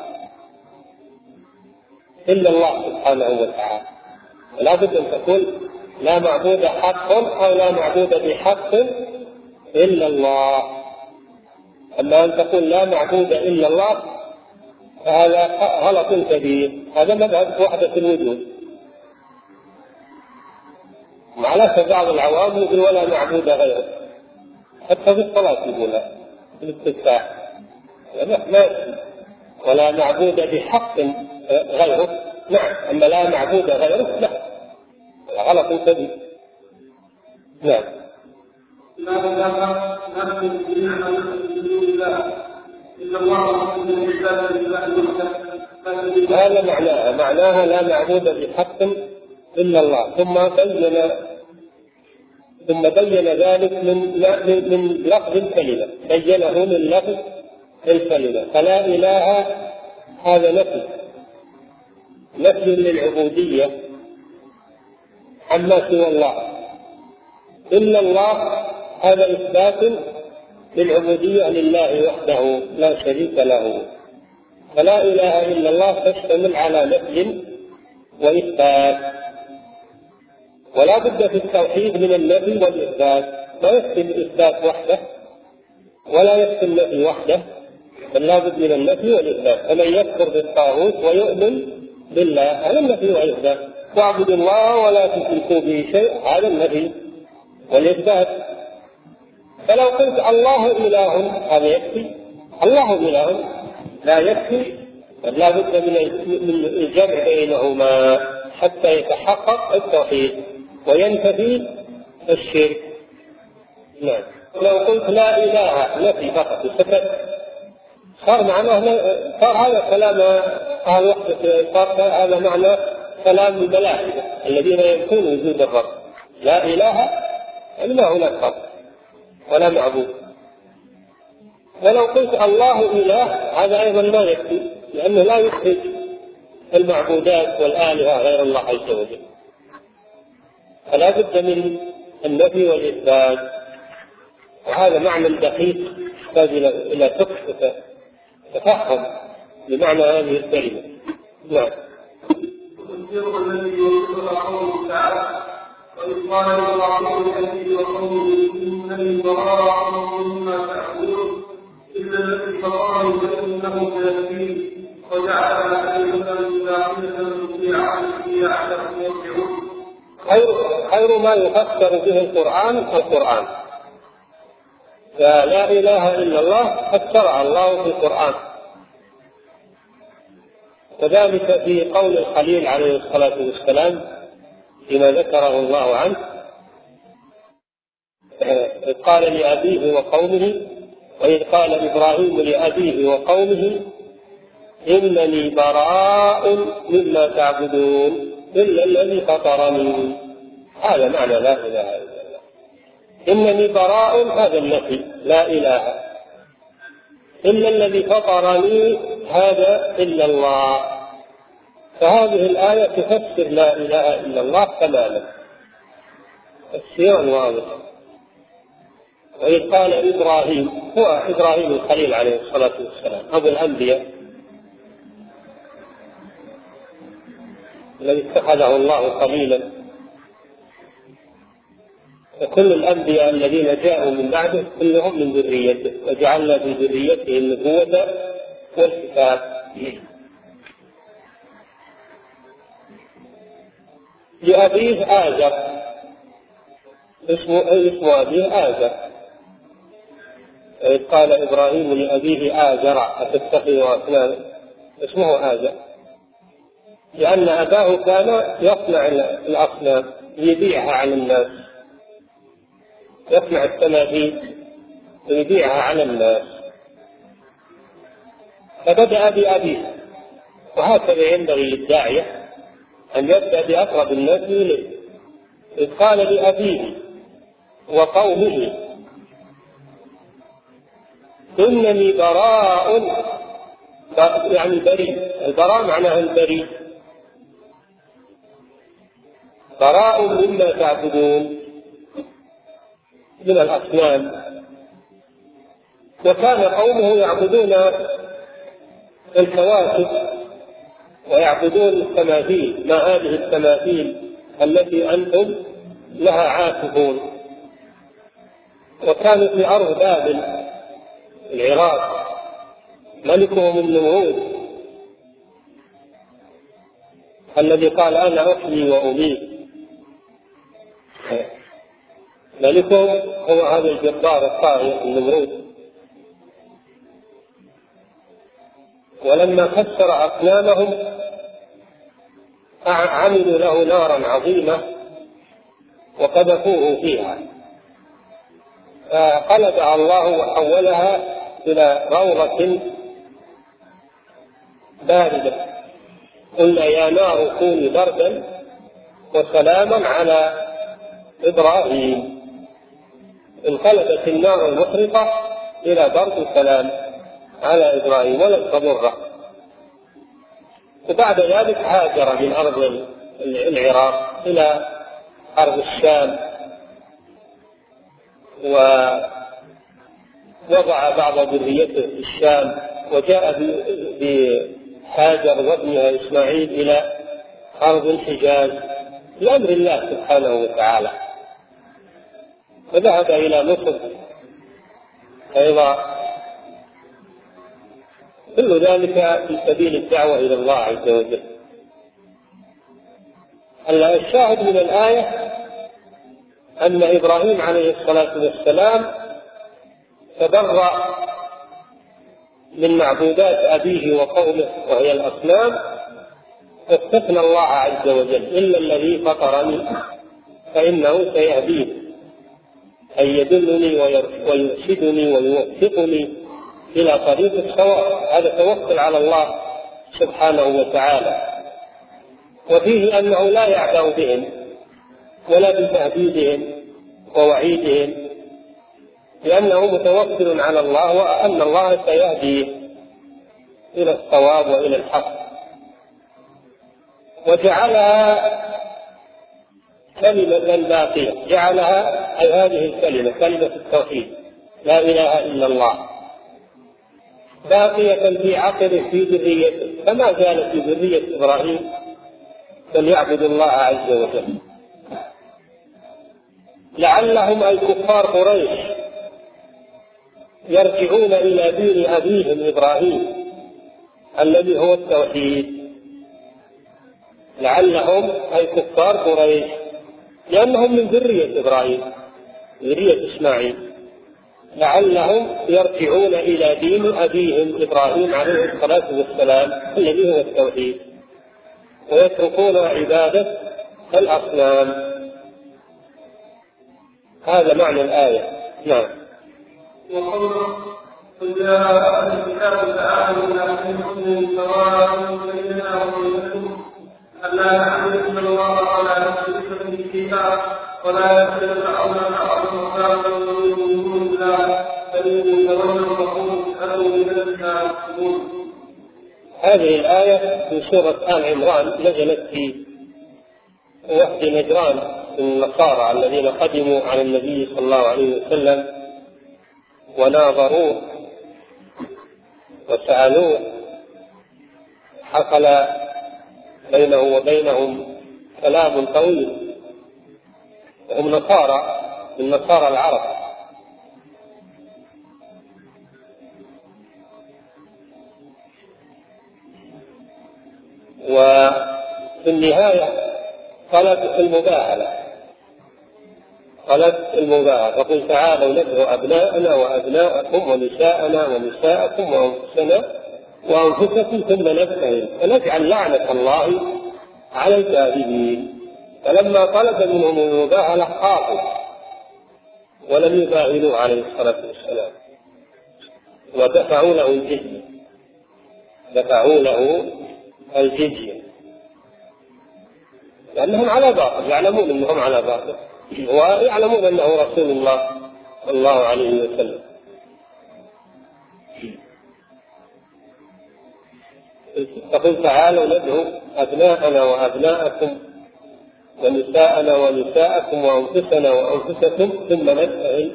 إلا الله سبحانه وتعالى. ولا بد أن تقول لا معبود حق أو لا معبود بحق إلا الله. أما أن تقول لا معبود إلا الله فهذا غلط كبير، هذا مذهب وحدة الوجود. معلش بعض العوام يقول ولا معبود غيره، حتى في الصلاة يقولها في الاستفتاح ولا معبود بحق غيره. نعم. أما لا معبود غيره لا، غلط كبير. نعم. هذا معناها لا معبود بحق إلا الله. ثم بين ذلك من لفظ الكلمة، بينه من لفظ الكلمة. فلا إله هذا نفي للعبودية عما سوى الله، إلا الله هذا إثبات للعبودية لله وحده لا شريك له. فلا إله إلا الله تشتمل على نفي وإثبات، ولا بد في التوحيد من النفي والإثبات. لا يكفي الإثبات وحده ولا يكفي النفي وحده، بل لا بد من النفي والإثبات. فمن يكفر بالطاغوت ويؤمن بالله هذا النفي والإثبات. واعبدوا الله ولا تشركوا به شيء هذا النفي والإثبات. فلو قلت الله إله هذا يكفي؟ الله إله لا يكفي، بل لا بد من الجمع بينهما حتى يتحقق التوحيد وينتفي الشرك. نعم. لو قلت لا إله نفي فقط وسكت صار هذا كلام أهل وحدة، صار هذا معنى كلام الملائكة الذين ينفون وجود الرب. لا إله يعني ما هناك رب ولا معبود. ولو قلت الله إله هذا أيضا ما يكفي، لأنه لا يخرج المعبودات والآلهة غير الله عز وجل. فلا بد من النفي والإثبات، وهذا معنى دقيق يحتاج إلى فقه تفهم لمعنى هذه الكلمة. نعم. الصدق الذي يوصف قوله تعالى وإذ قال إبراهيم لأبيه وقومه إنني براء مما تعبدون إلا الذي فطرني فإنه سيهدين وجعل كلمة خير ما يفسر به القرآن. فلا إله إلا الله فسرها الله في القرآن. وذلك في قول الخليل عليه الصلاة والسلام فيما ذكره الله عنه، قال لأبيه وقومه، وإذ قال إبراهيم لأبيه وقومه إنني براء مما تعبدون إلا الذي فطرني. هذا معنى لا إله إلا الله. إنني براء هذا النفي، لا إله، إلا الذي فطرني هذا إلا الله. فهذه الآية تفسر لا إله إلا الله تماما، تفسيرا واضحا. وإذ قال إبراهيم، هو إبراهيم الخليل عليه الصلاة والسلام أبو الأنبياء الذي اتخذه الله خليلا، وكل الأنبياء الذين جاءوا من بعده كلهم من ذريته، وجعلنا في ذريته النبوة والكتاب. لأبيه آزر، اسم أبيه آزر. إذ قال إبراهيم لأبيه آزر أتتخذ أصناما، اسمه آزر، لأن أباه كان يصنع الأصنام ليبيعها على الناس، يصنع التماثيل ويبيعها على الناس، فبدأ بأبيه. وهكذا ينبغي للداعية أن يبدأ بأقرب الناس إليه. إذ قال لأبيه وقومه إنني براء، يعني بريء، البراء معناه البريء، براء مما تعبدون من الأصنام. وكان قومه يعبدون الكواكب ويعبدون التماثيل، ما هذه التماثيل التي أنتم لها عاكفون. وكانوا في أرض بابل العراق، ملكهم النمرود الذي قال أنا أحيي وأميت، ملكهم هو هذا الجبار الطاغية النمرود. ولما كسر أصنامهم عملوا له نارا عظيمة وقذفوه فيها، فقلبها الله وحولها إلى روضة باردة. قلنا يا نار كوني بردا وسلاما على إبراهيم. انقلبت النار المحرقة إلى برد وسلام على إبراهيم ولم تضره. وبعد ذلك هاجر من أرض العراق إلى أرض الشام، ووضع بعض ذريته في الشام، وجاء بهاجر وابنها إسماعيل إلى أرض الحجاز بأمر الله سبحانه وتعالى، وذهب إلى مصر أيضا. كل ذلك في سبيل الدعوة إلى الله عز وجل. الشاهد من الآية أن إبراهيم عليه الصلاة والسلام تبرأ من معبودات أبيه وقومه وهي الأصنام، واستثنى الله عز وجل إلا الذي فطرني فإنه سيهدين، أي يدلني ويرشدني ويوفقني إلى طريق الصواب. هذا توكل على الله سبحانه وتعالى. وفيه أنه لا يعبأ بهم ولا بتهديدهم ووعيدهم، لأنه متوكل على الله وأن الله سيهديه إلى الصواب وإلى الحق. وجعلها كلمة باقية، جعلها أي هذه الكلمة كلمة التوحيد لا إله إلا الله باقية في عقله في ذريته، فما زالت في ذرية إبراهيم فليعبد الله عز وجل. لعلهم أي كفار قريش يرجعون إلى دين أبيهم إبراهيم الذي هو التوحيد. لعلهم أي كفار قريش لأنهم من ذرية إبراهيم، ذرية إسماعيل، لعلهم يرجعون إلى دين أبيهم إبراهيم عليه الصلاة والسلام الذي هو التوحيد، ويتركون عبادة الأصنام. هذا معنى الآية. نعم. وقوله قل يا أهل الكتاب تعالوا إلى حكم سواء بيننا وبينكم ألا نعبد إلا الله ولا نشرك به شيئا ولا يتبعون بعضهم بعضا من دون الله فإن تولوا فقولوا اشهدوا بأننا مسلمون. هذه الآية في سورة آل عمران نزلت في وفد نجران من النصارى الذين قدموا على النبي صلى الله عليه وسلم وناظروه وسألوه، حصل بينه وبينهم كلام طويل، وهم نصارى من نصارى العرب. وفي النهاية طلب المباهلة، فقل تعالوا ندعو أبناءنا وأبناءكم ونساءنا ونساءكم وأنفسنا وأنفسكم ثم نبتهل فنجعل لعنة الله على الكاذبين. فلما طلب منهم المباهلة خافوا ولم يباهلوا عليه الصلاة والسلام، ودفعوا له الجزية لأنهم على باطل، يعلمون أنهم على باطل ويعلمون أنه رسول الله صلى الله عليه وسلم. فقل تعالوا ندعو أبناءنا وأبناءكم ونساءنا ونساءكم وأنفسنا وأنفسكم ثم نبتهل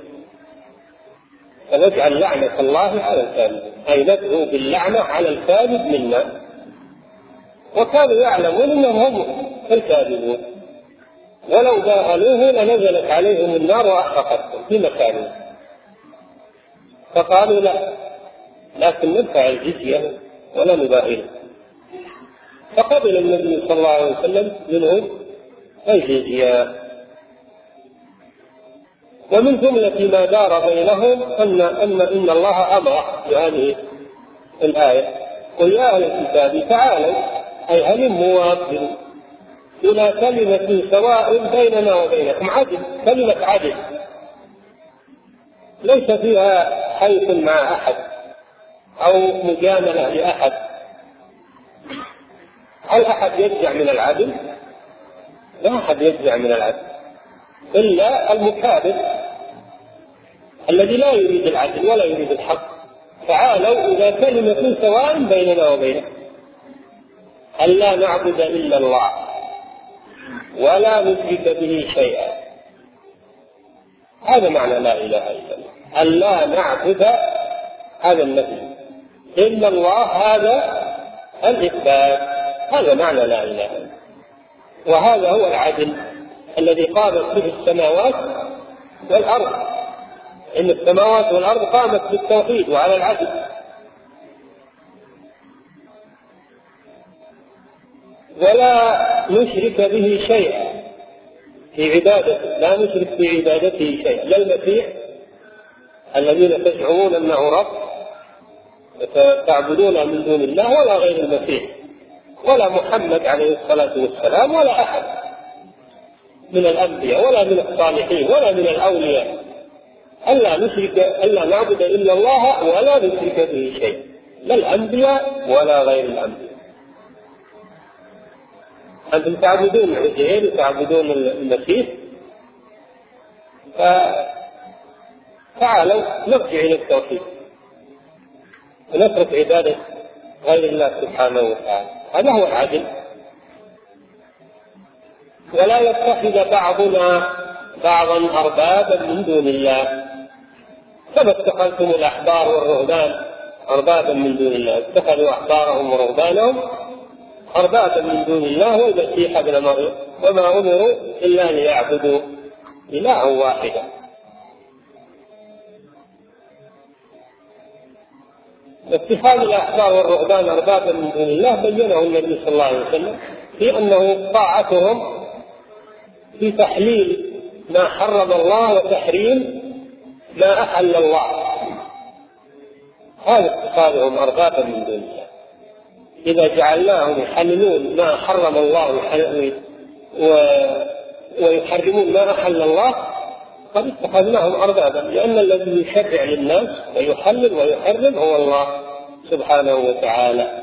فنجعل لعنة الله على الكاذبين، أي ندعو باللعنة على الكاذب منا، وكانوا يعلمون أنهم هم الكاذبون، ولو باهلوه لنزلت عليهم النار وأحرقتهم في مكانهم. فقالوا لا، لكن ندفع الجزية ولا نباهله. فقبل النبي صلى الله عليه وسلم منهم الجزية. ومن جملة ما دار بينهم أن الله أمر بهذه الآية قل يا أهل الكتاب تعالوا، أي هلموا إلى كلمة سواء بيننا وبينكم، عدل، كلمة عدل ليس فيها حيث مع أحد أو مجاملة لأحد. هل أحد يجزع من العدل؟ لا أحد يجزع من العدل إلا المكابر الذي لا يريد العدل ولا يريد الحق. تعالوا إلى كلمة سواء بيننا وبينكم ألا نعبد إلا الله ولا نشرك به شيئا. هذا معنى لا إله إلا الله، ألا نعبد هذا النفي، إلا الله هذا الإثبات، هذا معنى لا إله إلا الله. وهذا هو العدل الذي قامت به السماوات والأرض، إن السماوات والأرض قامت بالتوحيد وعلى العدل. ولا نشرك به شيئا في عبادته، لا نشرك في عبادته شيئا، لا المسيح الذين تزعمون أنه رب تعبدون من دون الله، ولا غير المسيح، ولا محمد عليه الصلاة والسلام، ولا أحد من الأنبياء ولا من الصالحين ولا من الأولياء. ألا نعبد إلا الله ولا نشرك به شيئا، لا الأنبياء ولا غير الأنبياء. أنتم تعبدون عزير وتعبدون المسيح، فتعالوا نرجع إلى التوحيد ونترك عبادة غير الله سبحانه وتعالى. هذا هو العدل. ولا يتخذ بعضنا بعضا أربابا من دون الله، كما اتخذتم الأحبار والرهبان أربابا من دون الله، اتخذوا أحبارهم ورهبانهم أربابا من دون الله والمسيح ابن مريم، وما أمروا إلا ليعبدوا إلها واحدا. اتخاذ الأحبار والرهبان أربابا من دون الله بينه النبي صلى الله عليه وسلم في أنه طاعتهم في تحليل ما حرم الله وتحريم ما أحل الله. هذا اتخاذهم أربابا من دون الله. إذا جعلناهم يحللون ما حرم الله ويحرمون ما أحل الله قد اتخذناهم أربابا، لأن الذي يشرع للناس ويحلل ويحرم هو الله سبحانه وتعالى.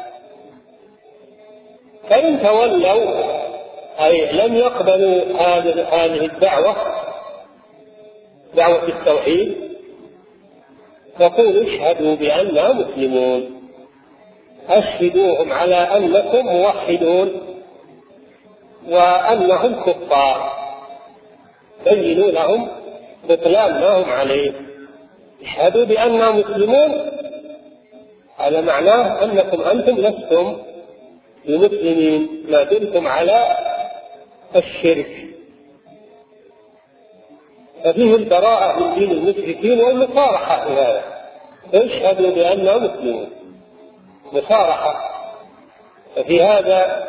فإن تولوا أي لم يقبلوا هذه الدعوة، دعوة التوحيد، فقولوا اشهدوا بأننا مسلمون. أشهدوهم على أنكم موحدون وأنهم كفار، بينوا لهم بطلان ما هم عليه. اشهدوا بأننا مسلمون، هذا معناه أنكم أنتم لستم بمسلمين ما دمتم على الشرك. ففيه البراءة من دين المشركين والمصارحة في هذا. اشهدوا بأننا مسلمون، مصارحة. ففي هذا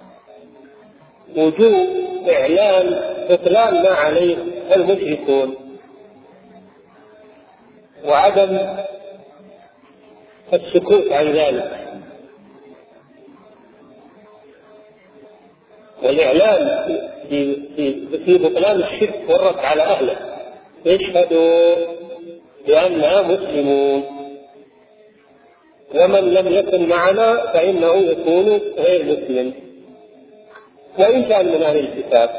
وجوب إعلان بطلان ما عليه المشركون، وعدم السكوت عن ذلك، والإعلان في بطلان الشرك والرد على أهله. اشهدوا بأننا مسلمون، ومن لم يكن معنا فإنه يكون غير مسلم وإن كان من أهل الكتاب.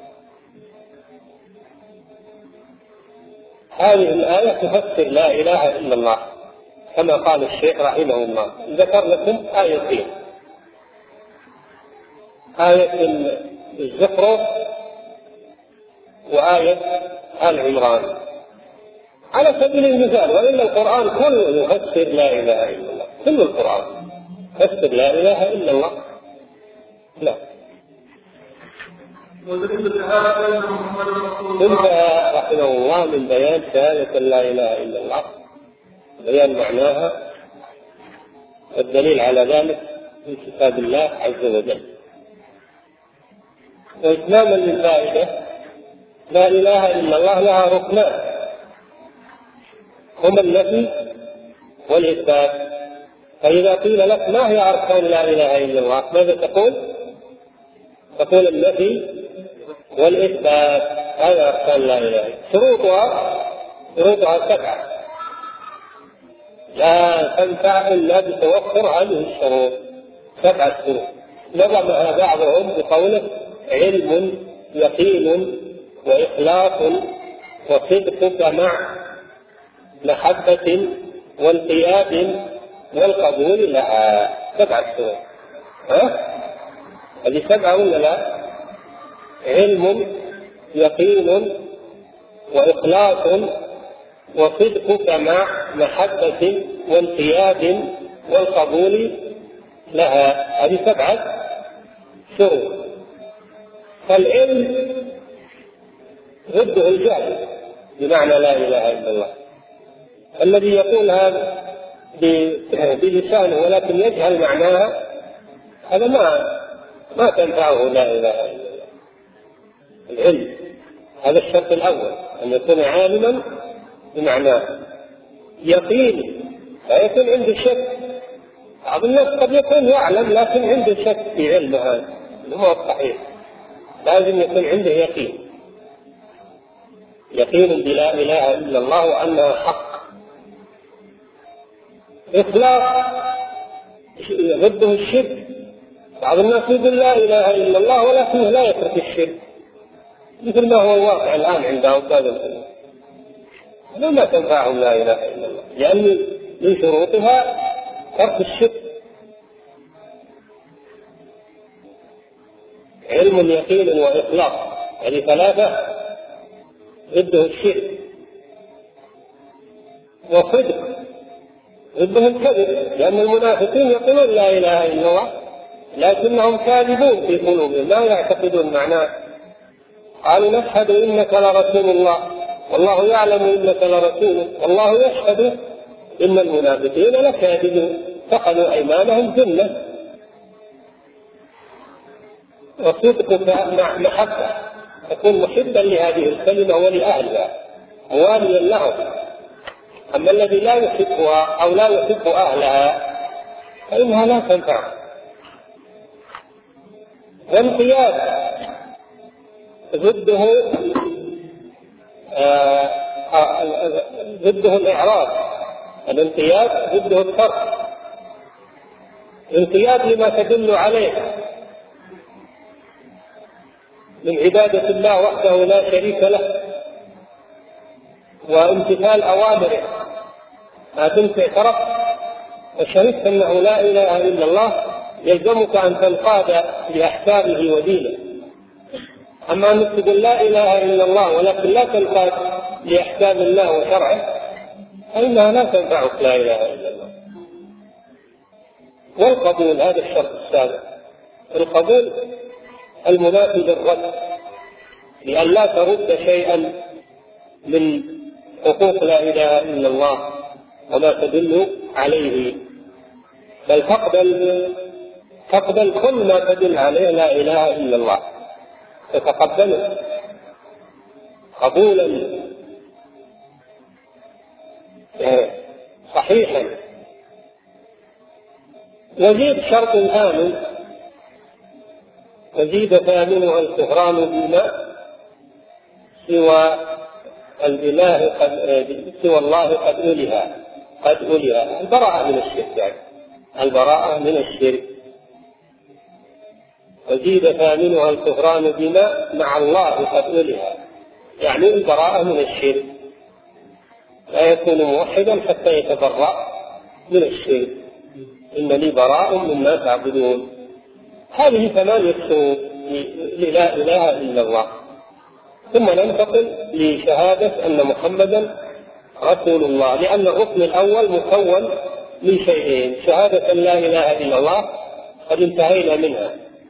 هذه الآية تفسر لا إله إلا الله كما قال الشيخ رحمه الله. ذكر لكم آيتين، آية الزخرف وآية آل عمران على سبيل المثال، وإلا القرآن كله يفسر لا إله إلا الله، كل القرآن يفسر لا إله إلا الله. لا انتهى رحمه الله من بيان شهادة لا إله إلا الله، بيان معناها والدليل على ذلك في كتاب الله عز وجل. وإتماما للفائدة، لا إله إلا الله لها ركنان هما النفي والإثبات. فإذا قيل لك ما هي أركان لا إله إلا الله ماذا تقول؟ تقول النفي والإثبات، هذا أركان لا إله. شروطها 7 لا تنفع إلا بتوفر هذه الشروط، 7 شروط نظمها بعضهم بقوله علم يقين وإخلاص وصدقك مع محبة وانقياد والقبول لها. 7 شروط. هذه 7 ولا لا؟ علم يقين وإخلاص وصدقك مع محبة وانقياد والقبول لها. هذه 7 شروط. فالعلم ضده الجهل بمعنى لا إله إلا الله. الذي يقول هذا بلسانه ولكن يجهل معناها هذا ما تنفعه لا إله إلا الله. العلم هذا الشرط الأول، أن يكون عالما بمعناه. يقين لا يكون عنده شك. بعض الناس قد يكون يعلم لكن عنده شك في علمه، هذا هو الصحيح. لازم يكون عنده يقين بلا إله إلا الله وأنها حق. إخلاص ضده الشرك. بعض الناس يقول لا إله إلا الله ولكنه لا يترك الشرك، مثل ما هو الواقع الآن عند عباد الأمة. ما تنفعهم لا إله إلا الله، لأن من شروطها ترك الشرك. علم يقين وإخلاص، هذه 3 ضده الشرك. وصدق ضده الكذب، لأن المنافقين يقولون لا إله إلا الله لكنهم كاذبون في قلوبهم، لا يعتقدون معناه. قالوا نشهد إنك لرسول الله والله يعلم إنك لرسوله والله يشهد إن المنافقين لكاذبون، اتخذوا أيمانهم جنة. وصدقك مع محبة، تكون محبا لهذه الكلمة ولأهلها مواليا لهم. أما الذي لا يحبها أو لا يحب أهلها فإنها لا تنفع. والانقياد ضده الإعراض، الانقياد ضده الترك. الانقياد لما تدل عليه من عبادة الله وحده لا شريك له وامتثال أوامره، ما دمت اعترفت وشهدت أنه لا إله إلا الله يلزمك أن تنقاد لأحكامه ودينه. أما أن تقول لا إله إلا الله ولكن لا تنقاد لأحكام الله وشرعه فإنها لا تنفعك لا إله إلا الله. والقبول هذا الشرط السابق، القبول المنافي للرد، لأن لا ترد شيئا من حقوق لا إله إلا الله وما تدل عليه، بل تقبل كل ما تدل عليه لا إله إلا الله، تتقبله قبولا صحيحا. وزيد شرط آمن، وزيد ثامنها الكفران بما سوى الله قد أولها البراءة من الشرك، يعني البراءة من الشرك. وزيد ثامنها الكفران بما مع الله قد أولها، يعني البراءة من الشرك، لا يكون موحدا حتى يتبرأ من الشرك. إنني براء مما تعبدون. هذه 8 شروط لا إله إلا الله. ثم ننتقل لشهادة أن محمدا رسول الله، لأن الركن الأول مكون من شيئين: شهادة أن لا إله إلا الله قد انتهينا منها.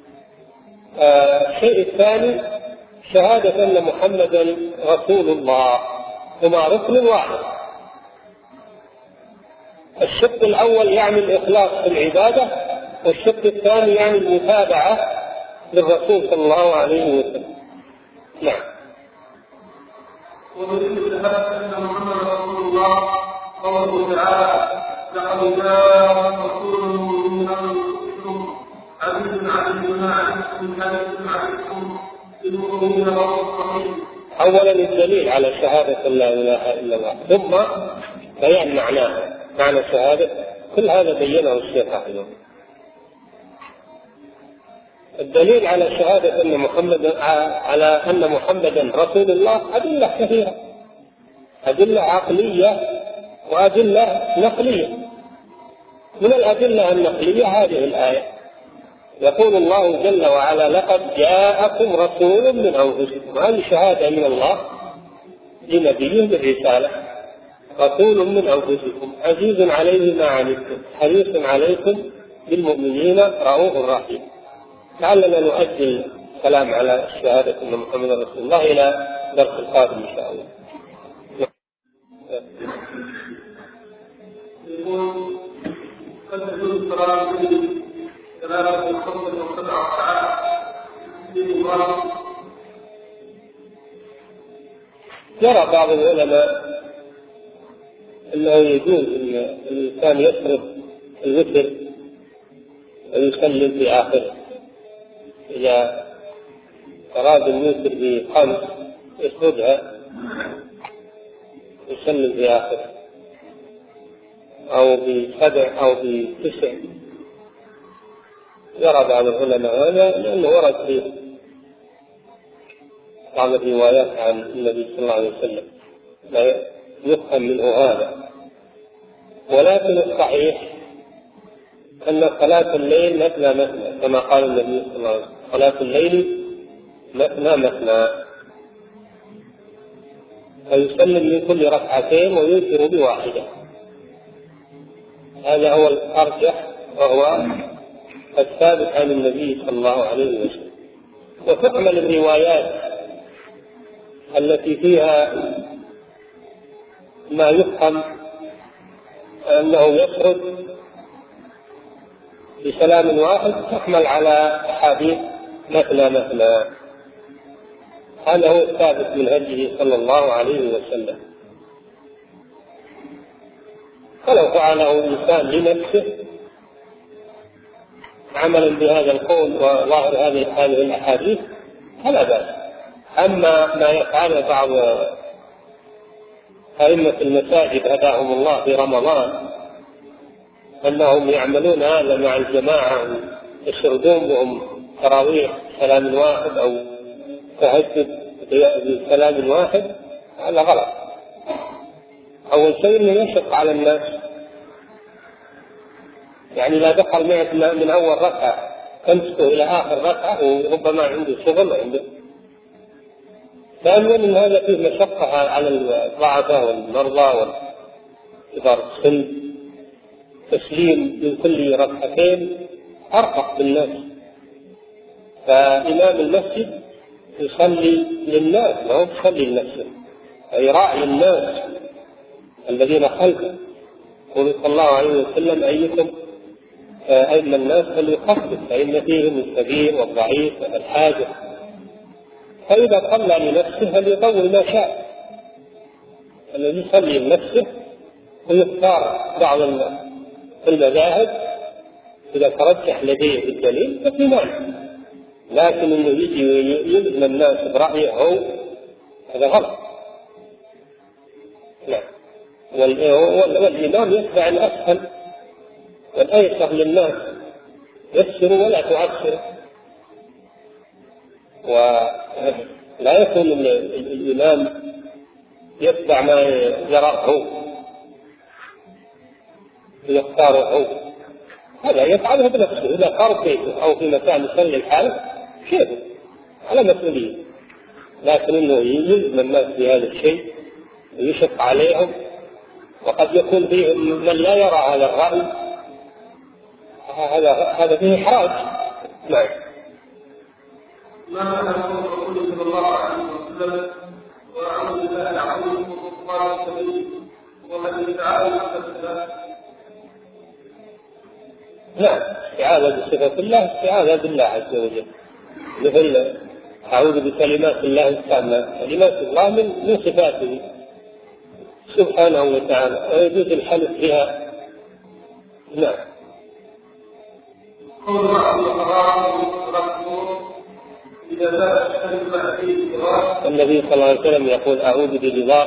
الشيء الثاني شهادة أن محمدا رسول الله، هما ركن واحد. الشق الأول يعني الإخلاص في العبادة، والشق الثاني يعني المتابعة للرسول صلى الله عليه وسلم. نعم. ودليل شهادة أن محمد رسول الله قوله تعالى: لقد جاءكم رسول من أنفسكم عزيز عليه ما عنتم حريص عليكم بالمؤمنين رؤوف رحيم. أولا الدليل على شهادة لا إله إلا الله، ثم بيان معناها، معنى شهادة. كل هذا بينه الشيخ رحمه. الدليل على شهادة أن محمدا رسول الله أدلة كثيرة، أدلة عقلية وأدلة نقلية. من الأدلة النقلية هذه الآية، يقول الله جل وعلا: لقد جاءكم رسول من أنفسكم. هذه شهادة من الله لنبيه بالرسالة: رسول من أنفسكم عزيز عليه ما عنتم حريص عليكم بالمؤمنين رؤوف رحيم. لعلنا نؤجل الكلام على الشهادة أن محمد رسول الله إلى درس القادم إن شاء الله. يقول: قد تكون الصلاة في 3 ساعات في المباراة. يرى بعض العلماء أنه يجوز أن الإنسان يصرف الوتر ويسلم في آخره. إذا أراد الوتر ب5 يسردها يسلم في آخره، أو ب7 أو ب9. يرى بعض العلماء هذا لأنه ورد في بعض الروايات عن النبي صلى الله عليه وسلم لا يفهم منه هذا. ولكن الصحيح أن صلاة الليل مثنى مثنى، كما قال النبي صلى الله عليه وسلم: صلاة الليل مثنى مثنى، فيسلم من كل 2 ويوتر ب1. هذا هو الأرجح وهو الثابت عن النبي صلى الله عليه وسلم. وتحمل الروايات التي فيها ما يفهم أنه يسرد بسلام واحد، تحمل على أحاديث مثنى مثنى. هذا هو الثابت من هديه صلى الله عليه وسلم. فلو فعله إنسان لنفسه عملا بهذا القول وظاهر هذه الأحاديث فلا بأس. أما ما يفعله بعض أئمة المساجد هداهم الله في رمضان أنهم يعملون هذا مع الجماعة يشردون بهم تراويح سلام واحد أو تهجد بسلام واحد، هذا غلط. أول شيء أنه يشق على الناس، يعني لا دخل معك من أول ركعة تمسكه إلى آخر ركعة وربما عنده شغل عنده. ثانيا أن هذا فيه مشقة على الضعفاء والمرضى وكبار السن، تسليم من كل ركعتين أرفق بالناس. فإمام المسجد يصلي للناس ما هو يصلي لنفسه، أي راعي الناس الذين خلفه. قال صلى الله عليه وسلم أيكم أئم الناس فليخفف فإن فيهم الكبير والضعيف والحاجة. فإذا صلى لنفسه فليطول ما شاء. الذي يصلي لنفسه ويختار بعض المذاهب إذا ترجح لديه الدليل ففي معنى، لكن إنه يجي يلزم الناس برأيه هو هذا غلط. لا، والإمام يتبع الأسهل والأيسر للناس، يسر ولا تعسر. ولا يكون الإمام يتبع ما يراه هو يختاره هو، هذا يفعله بنفسه. إذا صار بيته أو في مكان يصلي الحال كيف على مسؤولية، لكن إنه يلزم الناس بهذا الشيء ويشق عليهم، وقد يكون فيهم من لا يرى هذا الرأي، هذا فيه إحراج. نعم. ما أنا أقول صلى الله عليه وسلم وأعوذ بالله العظيم من الشيطان الرجيم ومن تعالى فسد. نعم، استعاذة بصفة الله استعاذة بالله عز وجل، مثل أعوذ بكلمات الله التامة. كلمات الله من صفاته سبحانه وتعالى ويجوز الحلف بها. نعم. النبي صلى الله عليه وسلم يقول أعوذ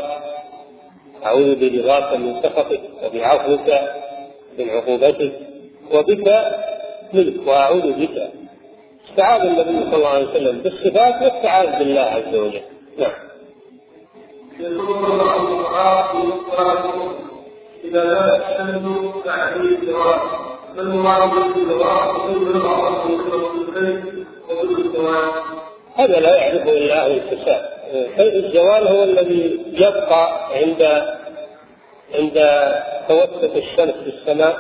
برضاك من سخطك وبعفوك من عقوبتك وبك منك وأعوذ بك. استعاذ النبي صلى الله عليه وسلم بالصفات واستعاذ بالله عز وجل. نعم. إذا لا تشهد تعريف الجواب فالمراد بالجواب وكل الأعراض وكل الجواب هذا لا يعرفه إلا أهل الفساد. الزوال هو الذي يبقى عند توسط الشمس في السماء،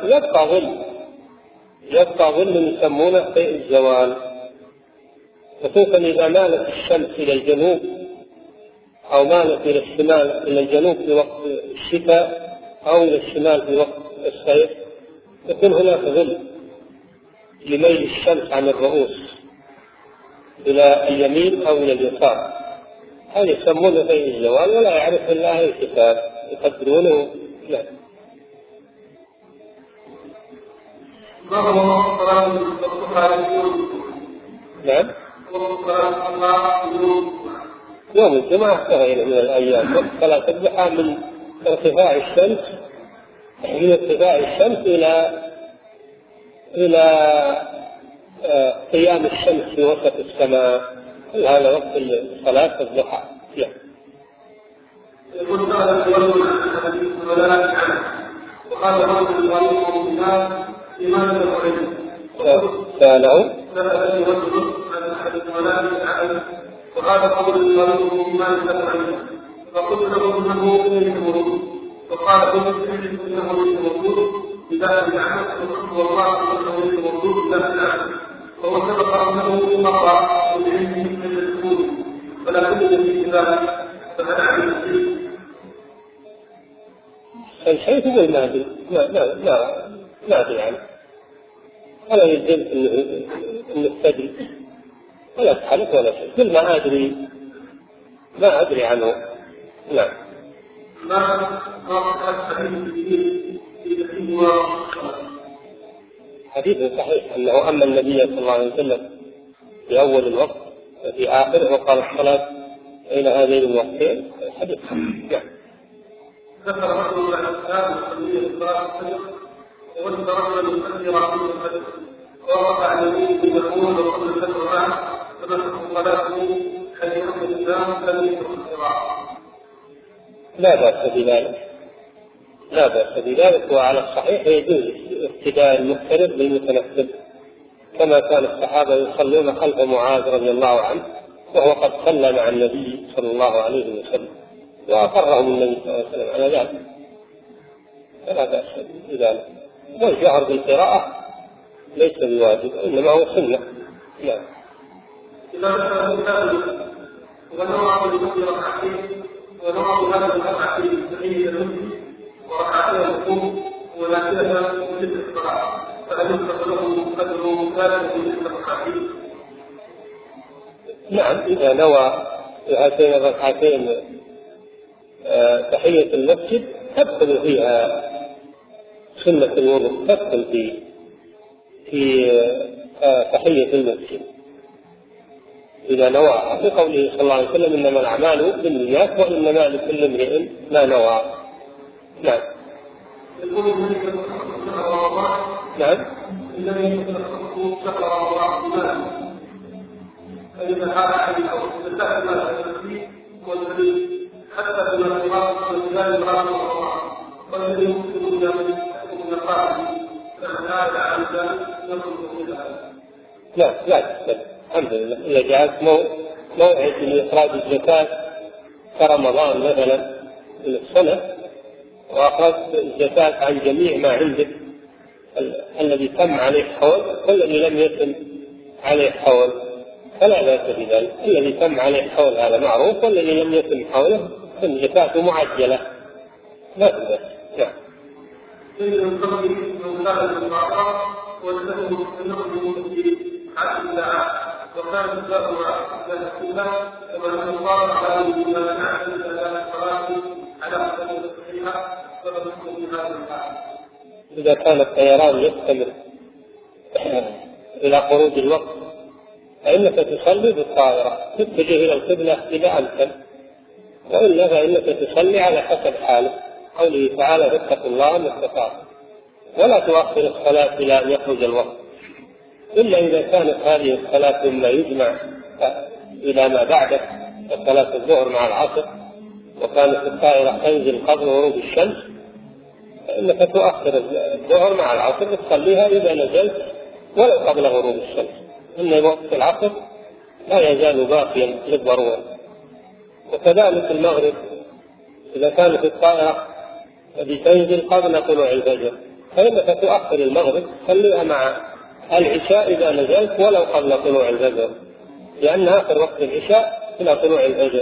يبقى ظل يسمونه في الزوال. خصوصا إذا مالت الشمس إلى الجنوب أو مالت إلى الشمال إلى الجنوب في وقت الشتاء أو إلى الشمال في وقت الصيف يكون هناك ظل لميل الشمس عن الرؤوس إلى اليمين أو إلى اليسار. هذا يسمونه في الزوال ولا يعرف إلا أهل الكتاب يقدرونه. لا. نعم. يوم الجمعة غير من الأيام وقت صلاة الضحى من ارتفاع الشمس إلى قيام الشمس في وسط السماء، هذا وقت صلاة الضحى. يقول وقال رجل ظالم الناس لماذا تفعل؟ سأله وقال قول ظالم لماذا تفعل؟ فقلت له انه اليه مرود، فقال قلت انه اليه مرود بذات العمل والله انه اليه مرود بذات العمل، فهو سبق انه مر بالعلم من السكون فلا بد من ذلك. فهل اعلم الشيء هو المهدي؟ ما أدري عنه، ولا يلزم إنه تدري ولا تحلف ولا شيء. كل ما أدري ما أدري عنه. نعم. حديث صحيح أنه أما النبي صلى الله عليه وسلم في أول الوقت وفي آخره وقال الصلاة بين هذين الوقتين. حديث صحيح. ذكر رجل عن الإسلام والنبي صلى الله عليه وسلم وذكر رجل يصلي رسول الفجر ورفع النبي يقول وقبل الفجر معه فمسك صلاته هل يحكم الإسلام فلم يكن الصراع. لا بأس بذلك، لا بأس بذلك، وعلى الصحيح يجوز اقتداء المقترب بالمتنفل كما كان الصحابة يصلون خلف معاذ رضي الله عنه وهو قد صلى مع النبي صلى الله عليه وسلم وأقرهم النبي صلى الله عليه وسلم على ذلك، فلا بأس بذلك. والجهر بالقراءة ليس بواجب إنما هو سنة. نعم. ونوع بالمسجد ركعتين ونوع بهذا الركعتين تحية المسجد وركعتين الركوع ونافلة مثل الصلاة فهل يكتب له قدر مكافأة مثل الركعتين؟ نعم، إذا نوى هاتين الركعتين تحية المسجد تدخل فيها سنة الوضوء، تدخل في تحية المسجد إذا نوى، في قوله صلى الله عليه وسلم إنما الأعمال بالنيات وإنما لكل امرئ ما نوى. نعم. نعم. فإذا هذا حديث أو استدلال ما التسليم والدليل حتى في الإمام والدلال إمام الله والذي يمكن من القائل فهذا عن ذلك نقول بالله. لا الحمد لله. إذا جاءت موعد لإخراج الزكاة كرمضان مثلا من السنة وأخرجت الزكاة عن جميع ما عندك الذي تم عليه حول والذي لم يتم عليه حول فلا بأس بذلك. الذي تم عليه حول هذا معروف والذي لم يتم حوله فالزكاة معجلة لا بأس. نعم. وكان الزاد على السنة كما يقال على الإيمان على حسب الصحيحة فبدأ في هذا الحال. إذا كان الطيران يستمر إلى خروج الوقت فإنك تصلي بالطائرة تتجه إلى القبلة إذا أمكن، وإلا فإنك تصلي على حسب حالك. قوله تعالى فاتقوا الله ما استطعتم، ولا تؤخر الصلاة إلى أن يخرج الوقت إلا إذا كانت هذه الصلاة مما يجمع إلى ما بعده صلاة الظهر مع العصر وكانت الطائرة تنزل قبل غروب الشمس فإنك تؤخر الظهر مع العصر وتصليها إذا نزلت ولو قبل غروب الشمس، إن وقت العصر لا يزال باقيا للضرورة. وكذلك المغرب إذا كانت الطائرة تنزل قبل طلوع الفجر فإنك تؤخر المغرب تصليها مع العشاء إذا نزلت ولو قبل طلوع الفجر، لأن آخر وقت العشاء إلى طلوع الفجر.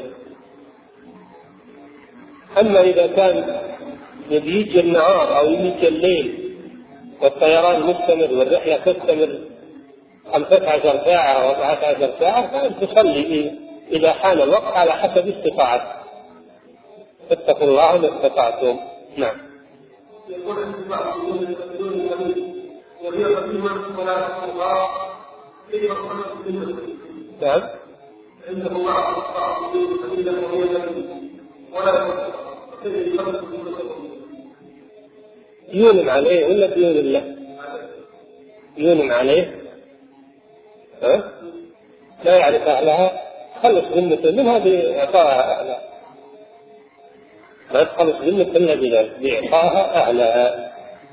أما إذا كان يجي النهار أو يجي الليل والطيران مستمر والرحلة تستمر 15 ساعة أو 14 ساعة فأنت تصلي إذا حان الوقت على حسب استطاعتك. فاتقوا الله ما استطعتم. نعم. وهي قديمة ولا تقوى كيف تخلص منه؟ نعم. عنده بعض الصعبين قليلا وهي قديمة ولا كيف تخلص منه؟ يونم عليه ولا بيون الله؟ يونم عليه لا يعرف أهلها خلص ذمته منها بإعطائها أهلها، ما تخلص ذمته إلا بذلك بإعطائها أهلها.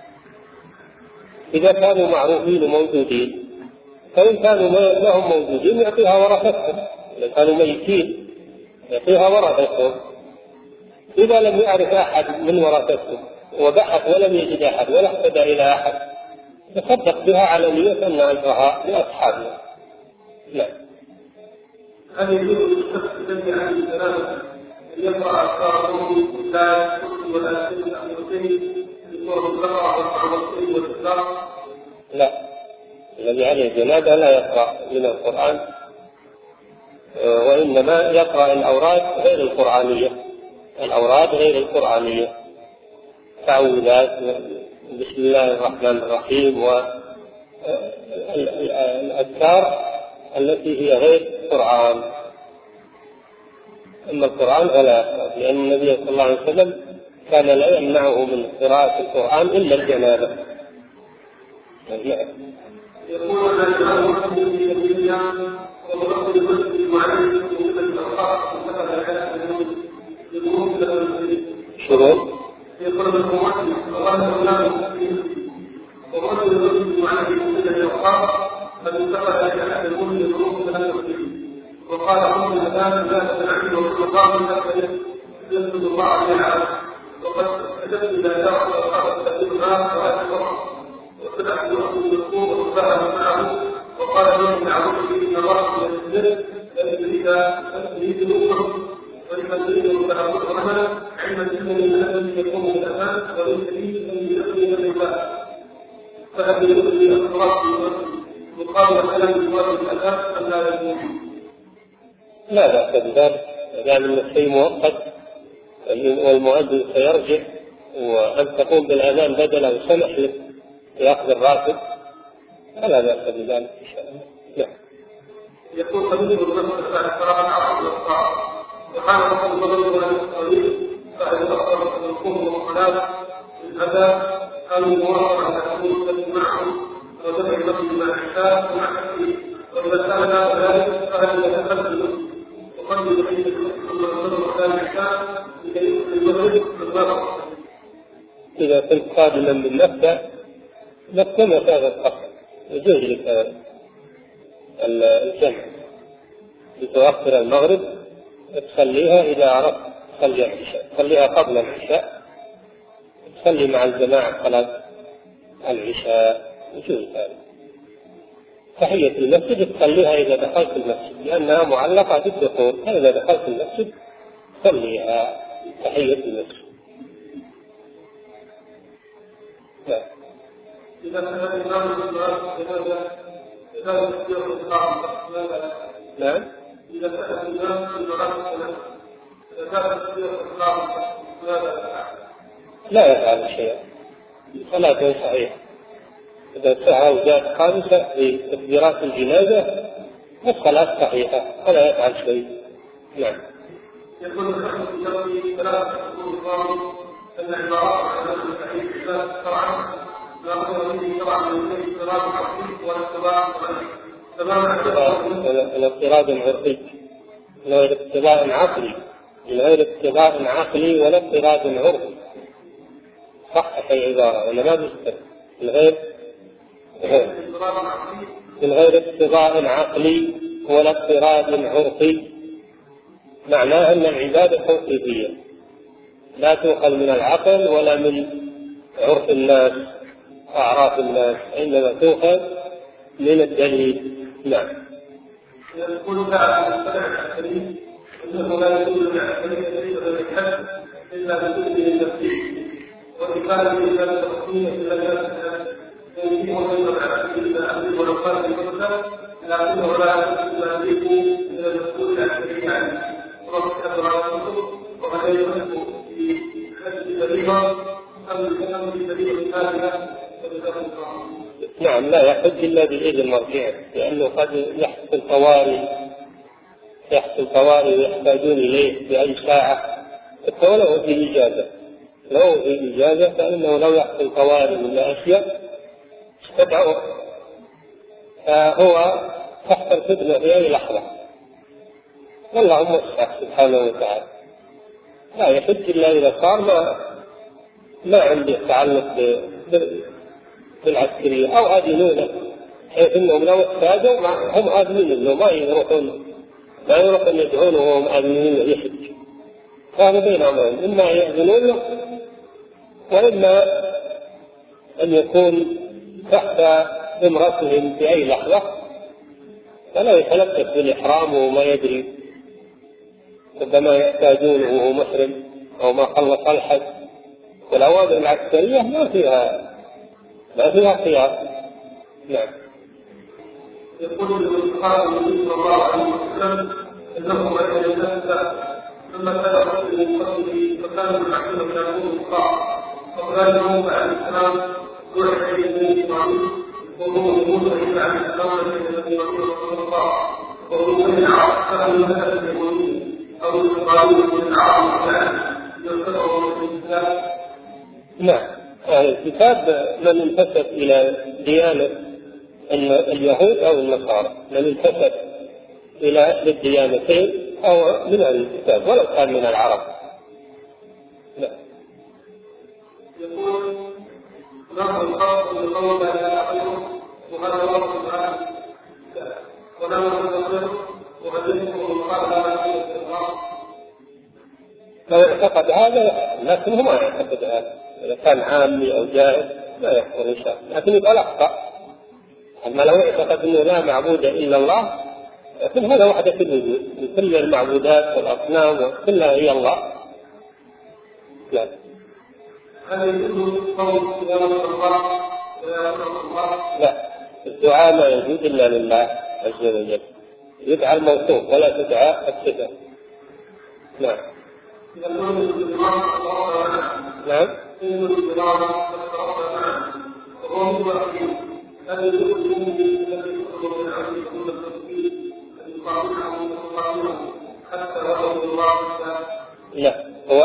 إذا كانوا معروفين وموجودين، فإن كانوا لهم موجودين يعطيها ورثتهم، إذا كانوا ميتين يعطيها ورثتهم. إذا لم يعرف أحد من ورثتهم وبحث ولم يجد أحد ولا اهتدى إلى أحد تصدق بها على نية أن أجرها لأصحابها. لا. هل يجوز للشخص الذي عنده السلامة أن يقرأ أذكاره لا يكتب ولا يكتب أن يصلي بصورة البقرة والصعود والإسلام؟ لا، الذي عليه جنابة لا يقرأ من القرآن وإنما يقرأ الأوراد غير القرآنية، الأوراد غير القرآنية، تعوذات بسم الله الرحمن الرحيم والأذكار التي هي غير القرآن. أما القرآن فلا يقرأ، لأن النبي صلى الله عليه وسلم كان لا يمنعه من قراءة القرآن إلا الجنابة. يقول الإمام مسلم في الدنيا ومرد المسلم المعلم من الأوقات شروط يقول المؤمن الله ومرد المسلم المعلم من الأوقات فانتقل إلى أحد المسلم الروح من المسلم وقال هم الآن لا تنعيه وقال يسجد الله عليه العالم وقد كتبت إلى دعوة الأوقات تأثيرها وأشهر وفتح الوقت المذكور وصبره معه وقال لهم نعوذ به الله من الزر فليريد نوره ولمن يريد متعبد رحمه علما جدا الذي يقوم بالامان وليس به ان يؤمن بالله فهل يؤذي الصراط مقابل كلام الله الاساس ام لا يؤذي؟ لا بأس بذلك، لأن الشيء مؤقت والمؤذن سيرجع، وأن تقوم بالأذان بدلا وسمح لك يأخذ الراتب فلا بأس بذلك إن شاء الله. نعم. يقول خليل بن مسعود بعد صلاة العصر والصلاة وقال رسول الله صلى الله عليه وسلم بعد أخر القوم والصلاة الأذان قالوا المواصلة على تكون معهم وتبع المسجد مع العشاء ومع التكبير وإذا كان ذلك فهل يتقدم وقبل بحيث ثم يصلي على العشاء لكي يدخل المغرب بالضبط. إذا كنت قادما من مكة مسافة قصر يجوز لك الجمع لتؤخر المغرب تصليها إذا أردت تصلي العشاء، تصليها قبل العشاء، تصلي مع الجماعة صلاة العشاء، يجوز هذا. تحية المسجد تصليها إذا دخلت المسجد لأنها معلقة بالدخول، إذا دخلت المسجد تصليها تحية المسجد. إذا كان الإمام نعم. إذا كان الإمام لا يفعل شيئا، صلاته صحيحة. إذا سعى وزاد خامسة في تكبيرات الجنازة الصلاة صحيحة ولا يفعل شيء. نعم. يقول الحكم في ثلاثة أصول أن العبارات عن الصحيح شرعا لا أمر به طبعا من الاضطراب العقلي والاضطراب الاضطراب العرفي، من غير اقتضاء عقلي، من غير اقتضاء عقلي ولا اضطراب عرفي. صحح العبارة ولا ما بيستر من غير اقتضاء عقلي ولا اضطراب عرفي، معناه أن العبادة توقيفية لا تؤخذ من العقل ولا من عرف الناس أعراف الناس، إنما تؤخذ من الدليل. نعم. يقول تعالى المستمع الكريم إنه لا يدل على الدليل الحد إلا بسبب التفسير وإقامة الإنسان التصميم إلى الناس يمكنه أن يبعث إلى أهل ولقاء المدرسة لكنه لا يملك من المسؤول عن الشريعة ورفع أدراكه وهذا يملك في حد سليمة أم في سبيل ثانية. نعم، لا يحج إلا بإذن مرجعه، لأنه قد يحصل طوارئ ويحتاجون إليه في أي ساعة، ولو في إجازة فإنه لو يحصل طوارئ ولا أشياء استدعوه، فهو تحت الخدمة في أي لحظة. والله موسع سبحانه وتعالى، لا يحج إلا إذا صار ما عنده تعلق بالعسكرية أو آذنوا له، حيث أنهم لو احتاجوا هم آذنين له، ما يروحون يدعونه وهم آذنين له يحج. هذا بين أمرين، إما يأذنون له وإما أن يكون تحت إمرتهم في أي لحظة فلا يتلبس بالإحرام وما يدري، ربما يحتاجونه وهو محرم أو ما خلص الحج. والأوامر العسكرية ما فيها خيار. نعم. يقول النبي صلى الله عليه وسلم انه وان يتنزل ثم كان رجل من قبله فكان المعلوم من يكون الطاعه وقال له بعد السلام روح اليه معروف وهو موسى الى عن السلام الذي يقول رسول الله وهو من اعرف المثل المؤمنين او القانون من اعرف يذكره في الاسلام. نعم، الكتاب من انتسب الى ديانه اليهود او النصارى، من انتسب الى اهل الديانتين او من اهل الكتاب ولو كان من العرب. لا. يقول نحن الخاص بقول لا يعقله وهذا وقت الآن ولا نتذكر وهدفه المقابلة في الأرض. لو اعتقد هذا لكن هو ما يعتقد هذا، إذا كان عامي أو جاهل لا يكفر إن شاء الله، لكن يبقى أخطأ. أما لو اعتقد أنه لا معبود إلا الله لكن هذا وحدة الوجود من كل المعبودات والأصنام كلها هي الله. لا. هل يجوز قول يا الله ويا الله؟ لا، الدعاء ما يجوز إلا لله عز وجل، يدعى الموصوف ولا تدعى الصفة. نعم. نعم. لا، هو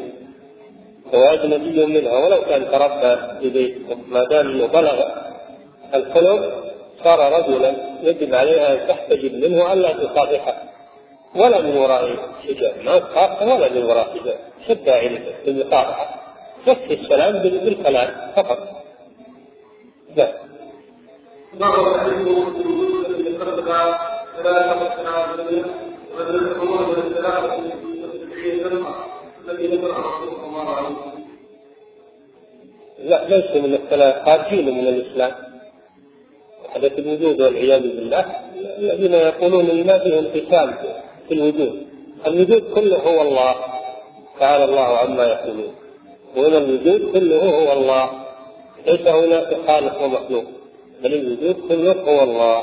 أجنبي منها ولو كان تربى في بيت، ما دام انه بلغ الحلم صار رجلا يجب عليها ان تحتجب منه الا تصافحه ولا من وراء حجاب، ما تصافحه ولا من وراء حجاب، شد عينك بالمصافحه، يكفي السلام بالكلام فقط. لا. لا، ليس من الثلاث، خارجين من الإسلام حدث الوجود والعياذ بالله، الذين يقولون إن ما فيه انقسام في الوجود، الوجود كله هو الله تعالى الله عما يقولون، وإن الوجود كله هو الله، ليس هناك خالق ومخلوق، بل الوجود كله هو الله.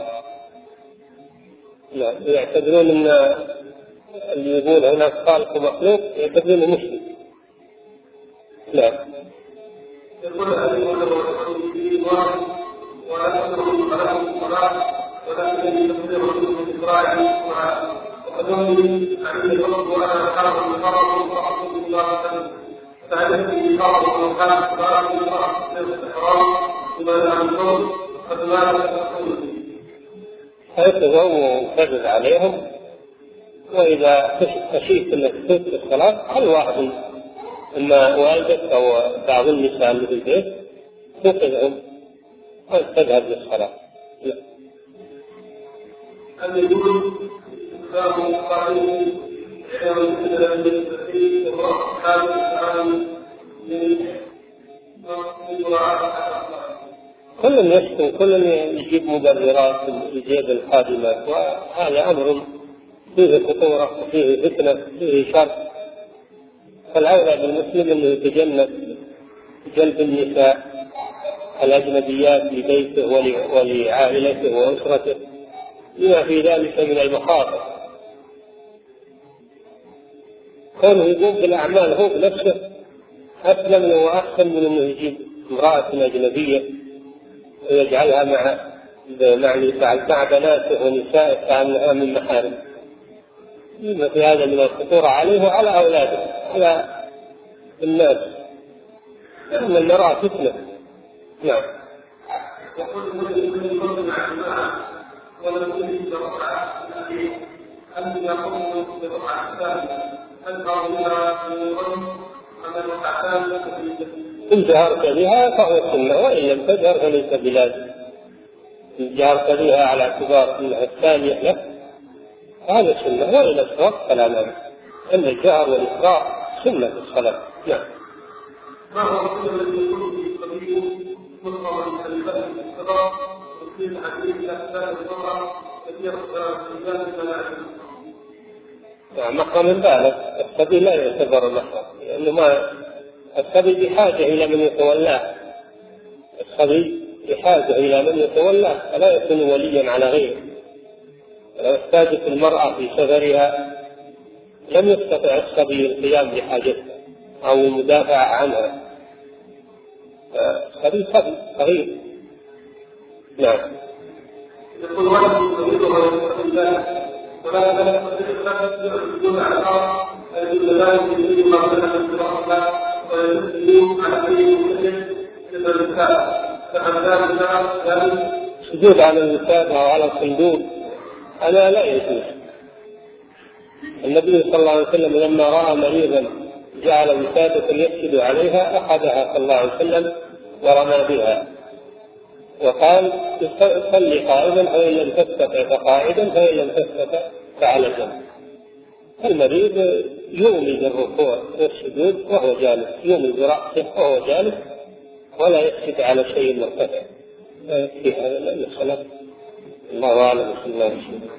لا، يعتبرون أن اللي يقول هناك خالق ومخلوق يعتبرونه مشرك. لا. يقول هذه واحد ولا تكون له الصلاة ولكن يصير من إسرائيل وأدوني عن الفرق وأنا أحاول الفرق وأحب الله فعلمت الفرق وكان الصلاة من رأس الإحرام وما أنتم قد مات تقول حيث هو كذب عليهم، وإذا خشيت أنك تفوت الصلاة هل واحد إما والدك أو بعض النساء اللي في البيت توقظهم وتذهب للصلاة. لا. هل يجوز إسلام قائم كل يشكو، كل يجيب مبررات لزيادة الخادمات، وهذا أمر فيه خطورة وفيه فتنة فيه شر، فالأولى بالمسلم أنه يتجنب جلب النساء الأجنبيات لبيته ولعائلته وأسرته لما في ذلك من المخاطر. كونه يقوم بالأعمال هو بنفسه أسلم وأحسن من أنه يجيب امرأة أجنبية ويجعلها مع بناته ونسائه كأنها من محارم، لما في هذا من الخطورة عليه وعلى أولاده على الناس، لأن المرأة فتنة. نعم. يقول المسلم يصلي مع الجماعة ولم يجد ركعة هل يقوم بركعة الثانية هل بعضها يرد أم الركعتان؟ إن جهرت بها فهو سنة، وإن لم تجهر فليس بلازم. إن جهرت بها على اعتبار أنها الثانية لك هذا سنة، وإن أسرت فلا مانع، أن الجهر والإسراء سنة في الصلاة. نعم. ما هو السنة التي يكون في قبيل مصر من الفهم الصلاة وفي الحديث الأسباب الصلاة كثير في ذلك نعم. محرم بالغ، الصبي لا يعتبر محرم، لأنه ما الصبي بحاجة إلى من يتولاه، الصبي بحاجة إلى من يتولاه فلا يكون وليا على غيره، لو احتاجت المرأة في سفرها لم يستطع الصبي القيام بحاجتها أو المدافع عنها، الصبي صغير. نعم. يقول ولد يريدها الله ولا يدون على الارض يدل ذلك يريد ما بدأ من الله ويسلم على اي مسلم الا النساء فهذا سجود على الوسادة أو على الصندوق هذا لا يجوز. النبي صلى الله عليه وسلم لما رأى مريضا جعل وسادة يسجد عليها أخذها صلى الله عليه وسلم ورمى بها وقال صلي قائما فإن لم تستطع فقاعدا فإن لم تستطع فعلى جنب. المريض يومي بالركوع والسجود وهو جالس، يومي برأسه وهو جالس ولا يسجد على شيء مرتفع. في هذا الصلاة الله أعلم.